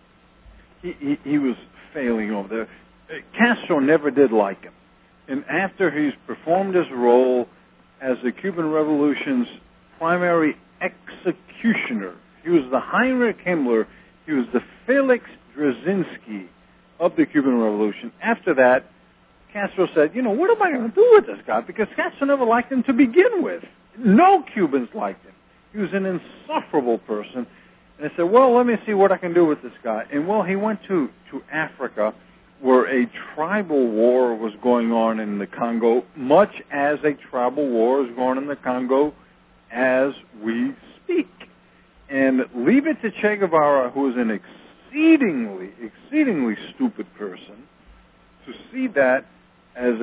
He was failing over there. Castro never did like him. And after he's performed his role as the Cuban Revolution's primary executioner, he was the Heinrich Himmler, he was the Felix Dzerzhinsky of the Cuban Revolution. After that, Castro said, you know, what am I going to do with this guy? Because Castro never liked him to begin with. No Cubans liked him. He was an insufferable person. And I said, well, let me see what I can do with this guy. And, well, he went to Africa, where a tribal war was going on in the Congo, much as a tribal war is going on in the Congo as we speak. And leave it to Che Guevara, who is an exceedingly stupid person, to see that as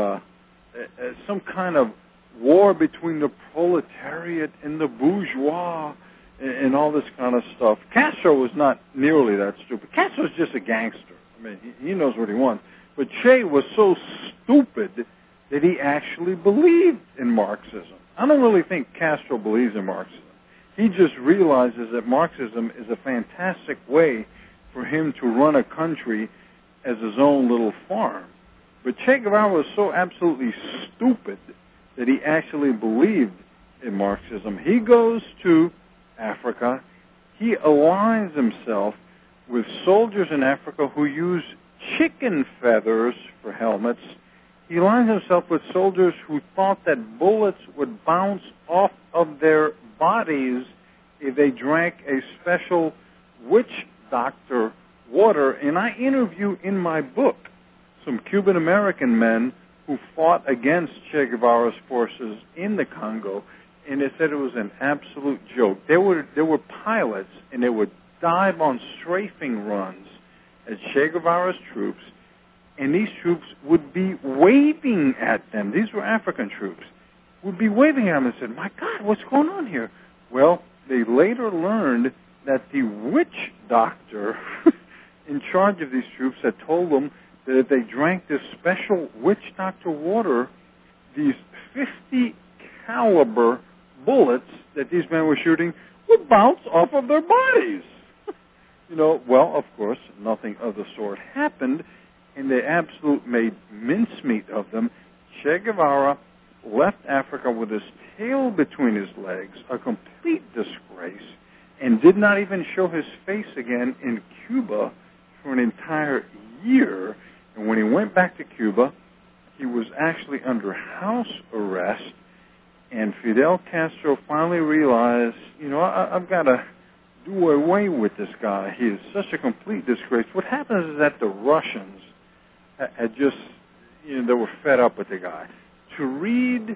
as some kind of war between the proletariat and the bourgeois and all this kind of stuff. Castro was not nearly that stupid. Castro was just a gangster. I mean, he knows what he wants. But Che was so stupid that he actually believed in Marxism. I don't really think Castro believes in Marxism. He just realizes that Marxism is a fantastic way for him to run a country as his own little farm. But Che Guevara was so absolutely stupid that he actually believed in Marxism. He goes to Africa. He aligns himself with soldiers in Africa who use chicken feathers for helmets. He aligns himself with soldiers who thought that bullets would bounce off of their bodies if they drank a special witch doctor water, and I interview in my book some Cuban-American men who fought against Che Guevara's forces in the Congo, and they said it was an absolute joke. There were pilots, and they would dive on strafing runs at Che Guevara's troops, and these troops would be waving at them. These were African troops. Would be waving at them and said, "My God, what's going on here?" Well, they later learned that the witch doctor in charge of these troops had told them that if they drank this special witch doctor water, these 50 caliber bullets that these men were shooting would bounce off of their bodies. Well, of course, nothing of the sort happened, and they absolutely made mincemeat of them. Che Guevara left Africa with his tail between his legs, a complete disgrace, and did not even show his face again in Cuba for an entire year. And when he went back to Cuba, he was actually under house arrest, and Fidel Castro finally realized, I've got to do away with this guy. He is such a complete disgrace. What happens is that the Russians had just, they were fed up with the guy. To read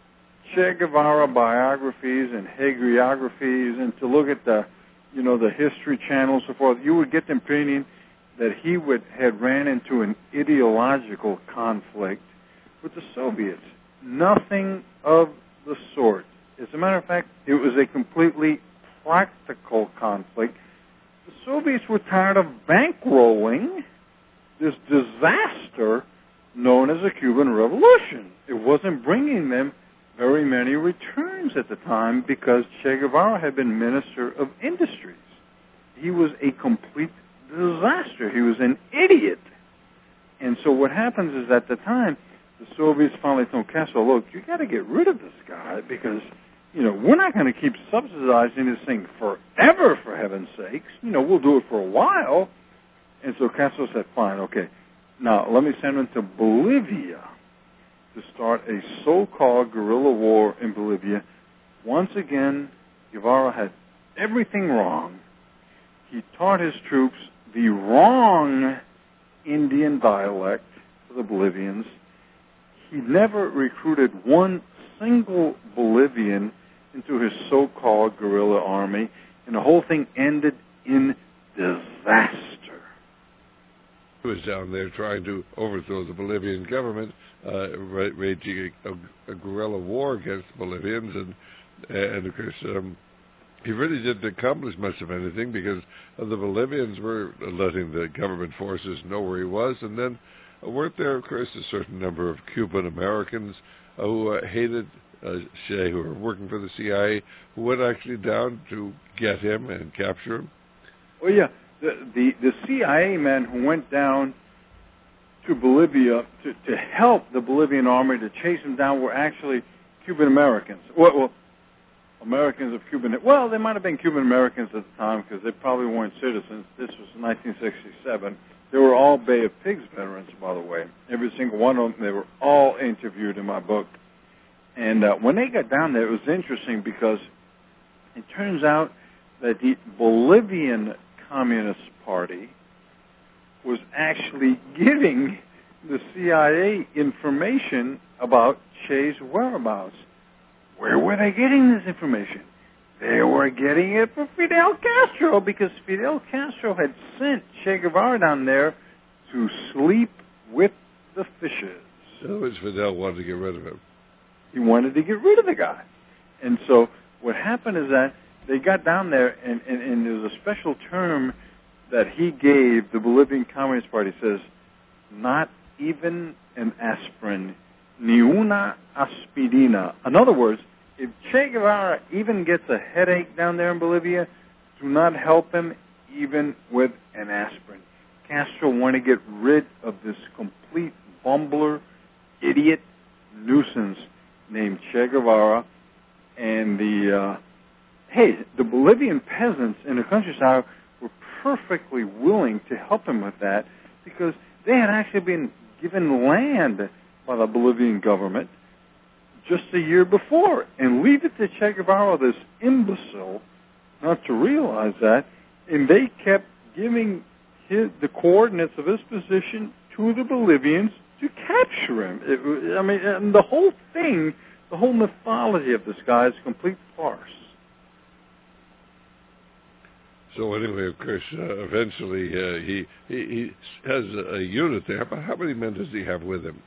Che Guevara biographies and hagiographies and to look at the History Channel and so forth, you would get the opinion that he had ran into an ideological conflict with the Soviets. Nothing of the sort. As a matter of fact, it was a completely practical conflict. The Soviets were tired of bankrolling this disaster known as the Cuban Revolution. It wasn't bringing them very many returns at the time because Che Guevara had been Minister of Industries. He was a complete disaster. He was an idiot. And so what happens is at the time, the Soviets finally told Castro, look, you got to get rid of this guy because, we're not going to keep subsidizing this thing forever, for heaven's sakes. We'll do it for a while. And so Castro said, fine, okay. Now, let me send him to Bolivia to start a so-called guerrilla war in Bolivia. Once again, Guevara had everything wrong. He taught his troops the wrong Indian dialect for the Bolivians. He never recruited one single Bolivian into his so-called guerrilla army, and the whole thing ended in disaster.
He was down there trying to overthrow the Bolivian government, waging a guerrilla war against the Bolivians, and of course, he really didn't accomplish much of anything because the Bolivians were letting the government forces know where he was, and then weren't there, of course, a certain number of Cuban Americans who hated Che, who were working for the CIA, who went actually down to get him and capture him?
Well, yeah. The CIA men who went down to Bolivia to help the Bolivian army to chase him down were actually Cuban Americans. Well, Americans of Cuban. Well, they might have been Cuban Americans at the time because they probably weren't citizens. This was 1967. They were all Bay of Pigs veterans, by the way. Every single one of them. They were all interviewed in my book. And when they got down there, it was interesting because it turns out that the Bolivian Communist Party was actually giving the CIA information about Che's whereabouts. Where were they getting this information? They were getting it from Fidel Castro because Fidel Castro had sent Che Guevara down there to sleep with the fishes.
In other words, Fidel wanted to get rid of him.
He wanted to get rid of the guy. And so what happened is that they got down there, and there was a special term that he gave the Bolivian Communist Party. Says, not even an aspirin, ni una aspirina. In other words, if Che Guevara even gets a headache down there in Bolivia, do not help him even with an aspirin. Castro wanted to get rid of this complete bumbler, idiot, nuisance named Che Guevara, and the Bolivian peasants in the countryside were perfectly willing to help him with that because they had actually been given land by the Bolivian government just a year before. And leave it to Che Guevara, this imbecile, not to realize that, and they kept giving the coordinates of his position to the Bolivians to capture him. And the whole thing, the whole mythology of this guy is a complete farce.
So anyway, of course, eventually he has a unit there, but how many men does he have with him?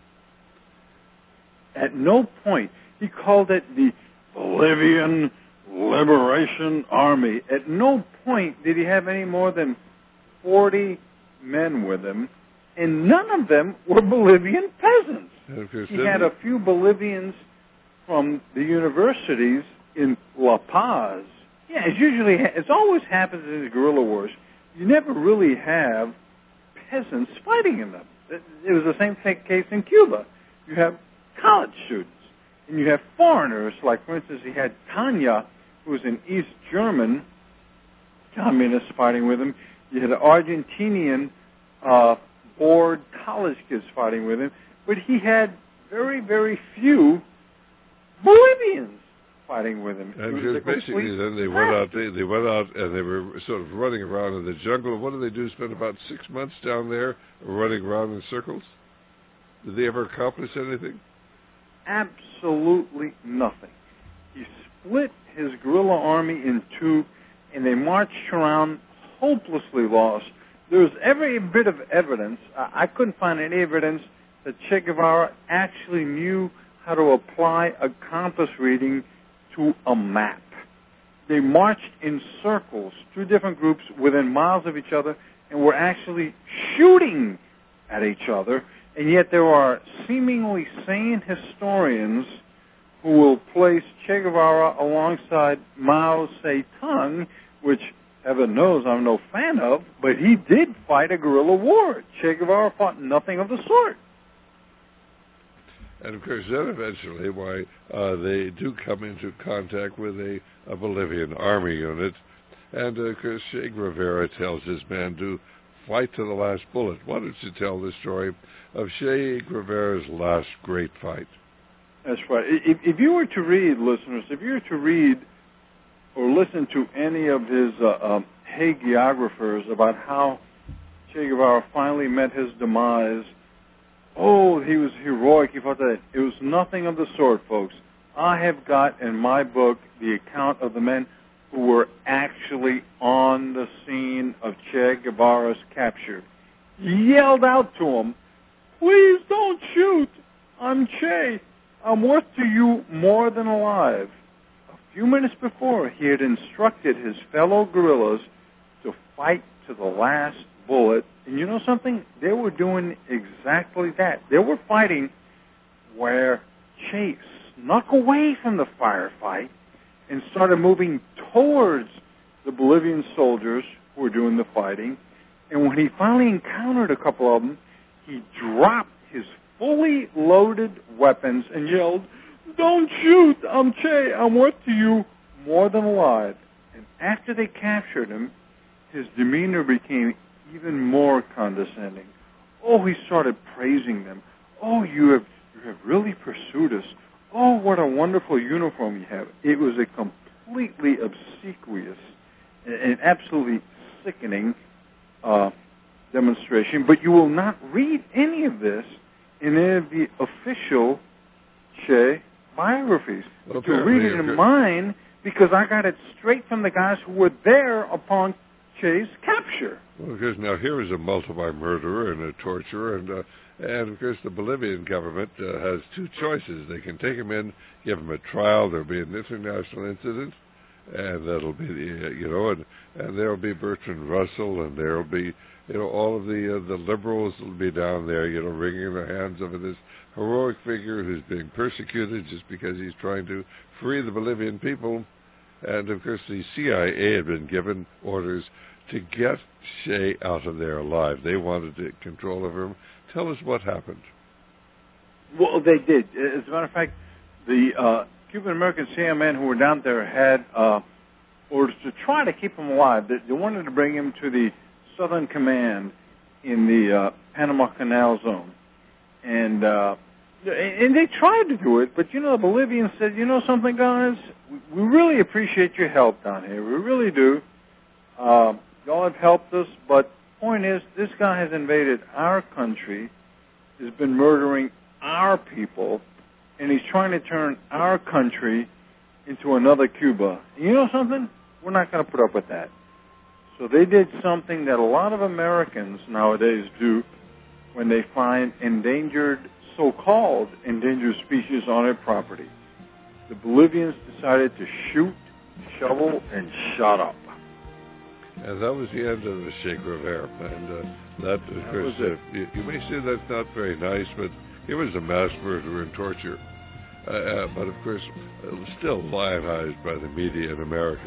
At no point, he called it the Bolivian Liberation Army. At no point did he have any more than 40 men with him, and none of them were Bolivian peasants. He had a few Bolivians from the universities in La Paz. Yeah, it's always happens in the guerrilla wars. You never really have peasants fighting in them. It was the same case in Cuba. You have college students, and you have foreigners, like, for instance, he had Tanya, who was an East German communist fighting with him. You had Argentinian bored college kids fighting with him, but he had very, very few Bolivians fighting with him.
And just basically, then they went out and they were sort of running around in the jungle. What did they do? Spend about 6 months down there running around in circles? Did they ever accomplish anything?
Absolutely nothing. He split his guerrilla army in two, and they marched around hopelessly lost. There's every bit of evidence. I couldn't find any evidence that Che Guevara actually knew how to apply a compass reading to a map. They marched in circles, two different groups within miles of each other, and were actually shooting at each other. And yet there are seemingly sane historians who will place Che Guevara alongside Mao Zedong, which heaven knows I'm no fan of, but he did fight a guerrilla war. Che Guevara fought nothing of the sort.
And, of course, then eventually, they do come into contact with a Bolivian army unit. And, of course, Che Guevara tells his men to fight to the last bullet. Why don't you tell the story of Che Guevara's last great fight?
That's right. If you were to read, listeners, if you were to read or listen to any of his hagiographers about how Che Guevara finally met his demise, oh, he was heroic. He fought that. It was nothing of the sort, folks. I have got in my book the account of the men who were actually on the scene of Che Guevara's capture. He yelled out to him, "Please don't shoot. I'm Che. I'm worth to you more than alive." A few minutes before, he had instructed his fellow guerrillas to fight to the last bullet. And you know something? They were doing exactly that. They were fighting where Che snuck away from the firefight and started moving towards the Bolivian soldiers who were doing the fighting. And when he finally encountered a couple of them, he dropped his fully loaded weapons and yelled, "Don't shoot! I'm Che. I'm worth to you more than alive." And after they captured him, his demeanor became even more condescending. Oh, he started praising them. "Oh, you have really pursued us. Oh, what a wonderful uniform you have." It was a completely obsequious and absolutely sickening demonstration. But you will not read any of this in any of the official Che biographies. But you'll read it in mine because I got it straight from the guys who were there upon Che's capture.
Well, because now here is a multi-murderer and a torturer, and of course the Bolivian government has two choices. They can take him in, give him a trial, there'll be an international incident, and that'll be, and there'll be Bertrand Russell, and there'll be, all of the liberals will be down there, wringing their hands over this heroic figure who's being persecuted just because he's trying to free the Bolivian people. And, of course, the CIA had been given orders to get Che out of there alive. They wanted to control over him. Tell us what happened.
Well, they did. As a matter of fact, the Cuban-American CIA men who were down there had orders to try to keep him alive. They wanted to bring him to the Southern Command in the Panama Canal Zone. And they tried to do it, but, the Bolivians said, something, guys? We really appreciate your help down here. We really do. Y'all have helped us, but point is, this guy has invaded our country, has been murdering our people, and he's trying to turn our country into another Cuba. And you know something? We're not going to put up with that. So they did something that a lot of Americans nowadays do when they find endangered, so-called endangered species on their property. The Bolivians decided to shoot, shovel, and shut up.
And that was the end of the Che Guevara. And that, of course, you may say that's not very nice, but he was a mass murderer and torturer. But, of course, still lionized by the media in America.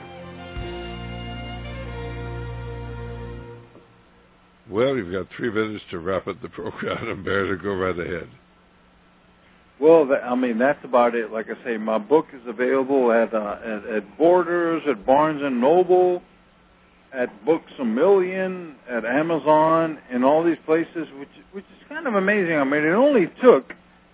Well, you've got 3 minutes to wrap up the program, Umberto. Go right ahead.
Well, that's about it. Like I say, my book is available at Borders, at Barnes & Noble, at Books A Million, at Amazon, and all these places, which is kind of amazing. It only took,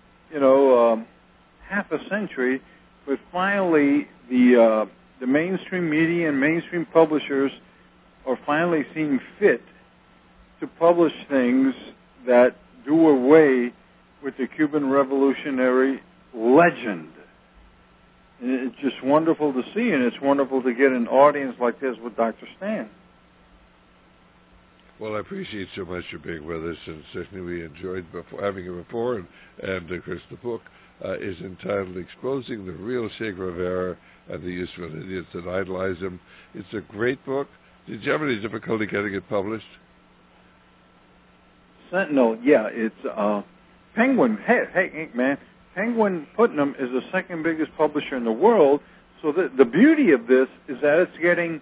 half a century, but finally the mainstream media and mainstream publishers are finally seeing fit to publish things that do away with the Cuban revolutionary legend. And it's just wonderful to see, and it's wonderful to get an audience like this with Dr. Stan.
Well, I appreciate so much your being with us, and certainly we enjoyed having you before. And of course, the book is entitled "Exposing the Real Che Guevara and the Useful Idiots That Idolize Him." It's a great book. Did you have any difficulty getting it published?
Sentinel, yeah, it's Penguin. Hey, man, Penguin Putnam is the second biggest publisher in the world. So the beauty of this is that it's getting,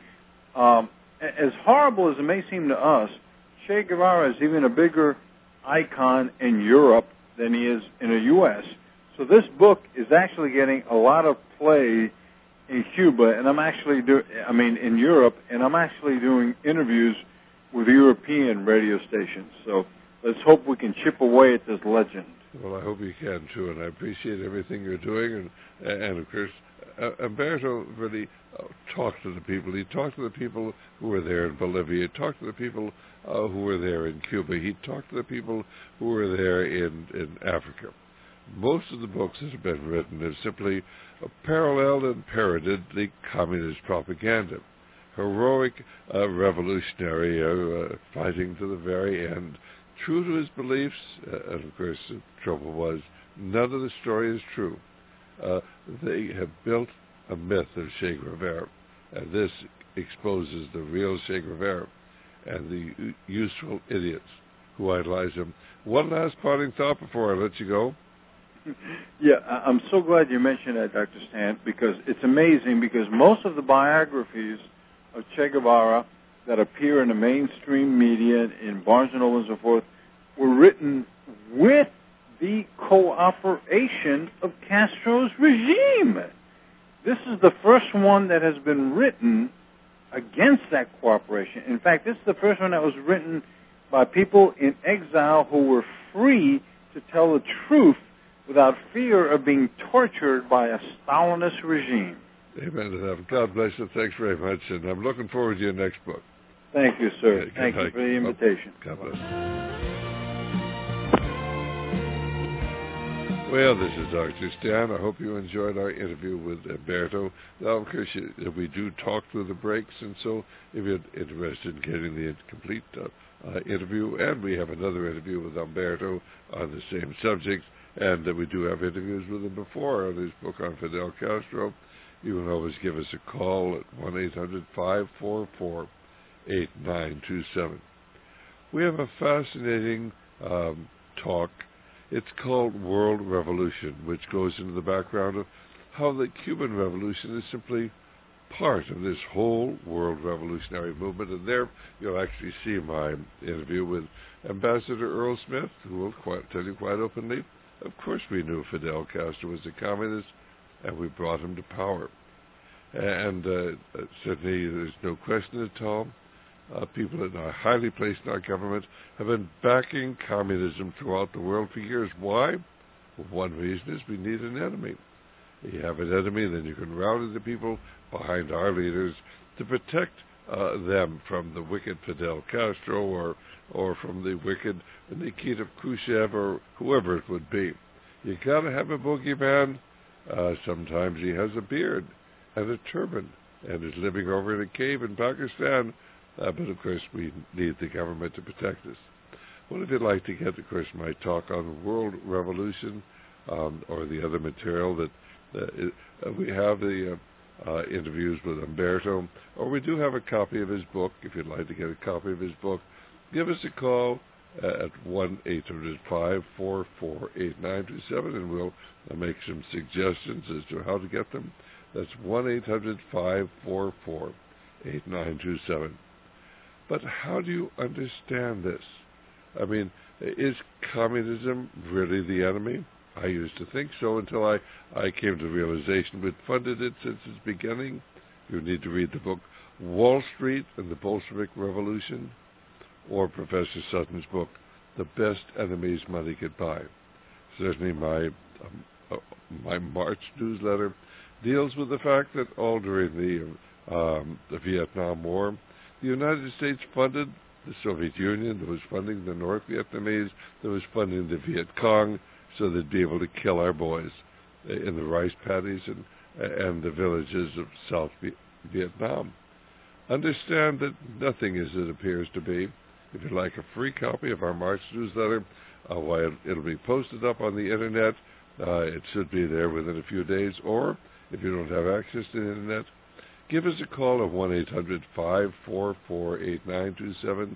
as horrible as it may seem to us, Che Guevara is even a bigger icon in Europe than he is in the U.S. So this book is actually getting a lot of play in Cuba, and I'm actually in Europe, and I'm actually doing interviews with European radio stations. So let's hope we can chip away at this legend.
Well, I hope you can, too, and I appreciate everything you're doing. And of course, Umberto really talked to the people. He talked to the people who were there in Bolivia. He talked to the people who were there in Cuba. He talked to the people who were there in Africa. Most of the books that have been written have simply paralleled and parroted the communist propaganda. Heroic revolutionary fighting to the very end, true to his beliefs, and of course the trouble was none of the story is true. They have built a myth of Che Guevara, and this exposes the real Che Guevara and the useful idiots who idolize him. One last parting thought before I let you go.
Yeah, I'm so glad you mentioned that, Dr. Stan, because it's amazing, because most of the biographies of Che Guevara that appear in the mainstream media, in Barnes & Noble and so forth, were written with the cooperation of Castro's regime. This is the first one that has been written against that cooperation. In fact, this is the first one that was written by people in exile who were free to tell the truth without fear of being tortured by a Stalinist regime.
Amen to that. God bless you. Thanks very much, and I'm looking forward to your next book.
Thank you, sir. Thank you for the invitation.
God bless. Well, this is Dr. Stan. I hope you enjoyed our interview with Umberto. Now, of course, we do talk through the breaks, and so if you're interested in getting the complete interview, and we have another interview with Umberto on the same subject, and we do have interviews with him before on his book on Fidel Castro, you can always give us a call at 1-800-544-8927. We have a fascinating talk. It's called World Revolution, which goes into the background of how the Cuban Revolution is simply part of this whole world revolutionary movement. And there you'll actually see my interview with Ambassador Earl Smith, who will tell you quite openly, of course we knew Fidel Castro was a communist, and we brought him to power. And certainly there's no question at all. People that are highly placed in our government have been backing communism throughout the world for years. Why? Well, one reason is we need an enemy. You have an enemy, then you can rally the people behind our leaders to protect them from the wicked Fidel Castro or from the wicked Nikita Khrushchev or whoever it would be. You got to have a boogeyman. Sometimes he has a beard and a turban and is living over in a cave in Pakistan. But of course, we need the government to protect us. Well, if you'd like to get, of course, my talk on world revolution or the other material that we have the interviews with Umberto, or we do have a copy of his book. If you'd like to get a copy of his book, give us a call at 1-800-544-8927, and we'll make some suggestions as to how to get them. That's 1-800-544-8927. But how do you understand this? I mean, is communism really the enemy? I used to think so until I came to the realization we'd funded it since its beginning. You need to read the book Wall Street and the Bolshevik Revolution, or Professor Sutton's book, The Best Enemies Money Could Buy. Certainly my March newsletter deals with the fact that all during the Vietnam War, the United States funded the Soviet Union, that was funding the North Vietnamese, that was funding the Viet Cong, so they'd be able to kill our boys in the rice paddies and the villages of South Vietnam. Understand that nothing is as it appears to be. If you'd like a free copy of our March newsletter, it'll be posted up on the Internet. It should be there within a few days. Or, if you don't have access to the Internet, give us a call at 1-800-544-8927,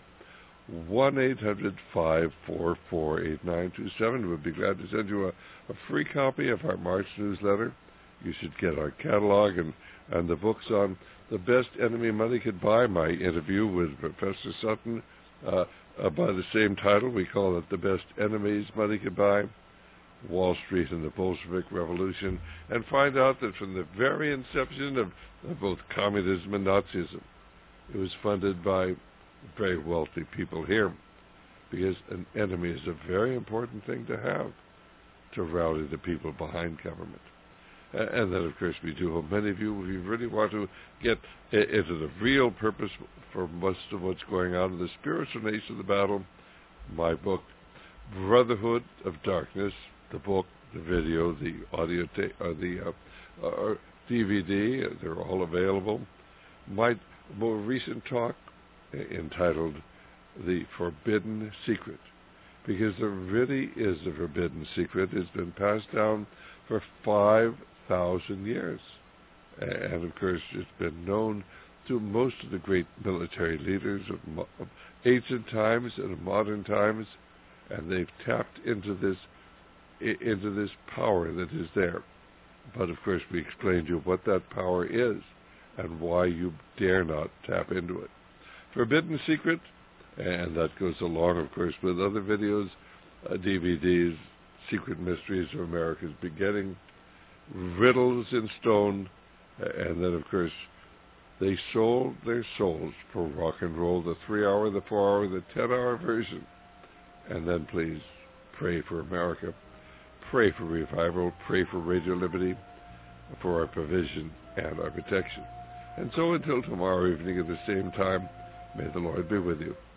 1-800-544-8927. We'd be glad to send you a free copy of our March newsletter. You should get our catalog and the books on The Best Enemy Money Could Buy, my interview with Professor Sutton, by the same title. We call it The Best Enemies Money Could Buy, Wall Street and the Bolshevik Revolution, and find out that from the very inception of both communism and Nazism, it was funded by very wealthy people here, because an enemy is a very important thing to have to rally the people behind government. And then, of course, we do hope many of you, if you really want to get into the real purpose for most of what's going on in the spiritual nature of the battle, my book, Brotherhood of Darkness, the book, the video, the audio the DVD, they're all available. My more recent talk entitled The Forbidden Secret, because there really is a forbidden secret. It's been passed down for 5,000 years. And, of course, it's been known to most of the great military leaders of ancient times and of modern times, and they've tapped into this power that is there. But, of course, we explained to you what that power is and why you dare not tap into it. Forbidden Secret, and that goes along, of course, with other videos, DVDs, Secret Mysteries of America's Beginning, Riddles in Stone, and then, of course, they sold their souls for rock and roll, the 3-hour, the 4-hour, the 10-hour version. And then please pray for America, pray for revival, pray for Radio Liberty, for our provision and our protection. And so until tomorrow evening at the same time, may the Lord be with you.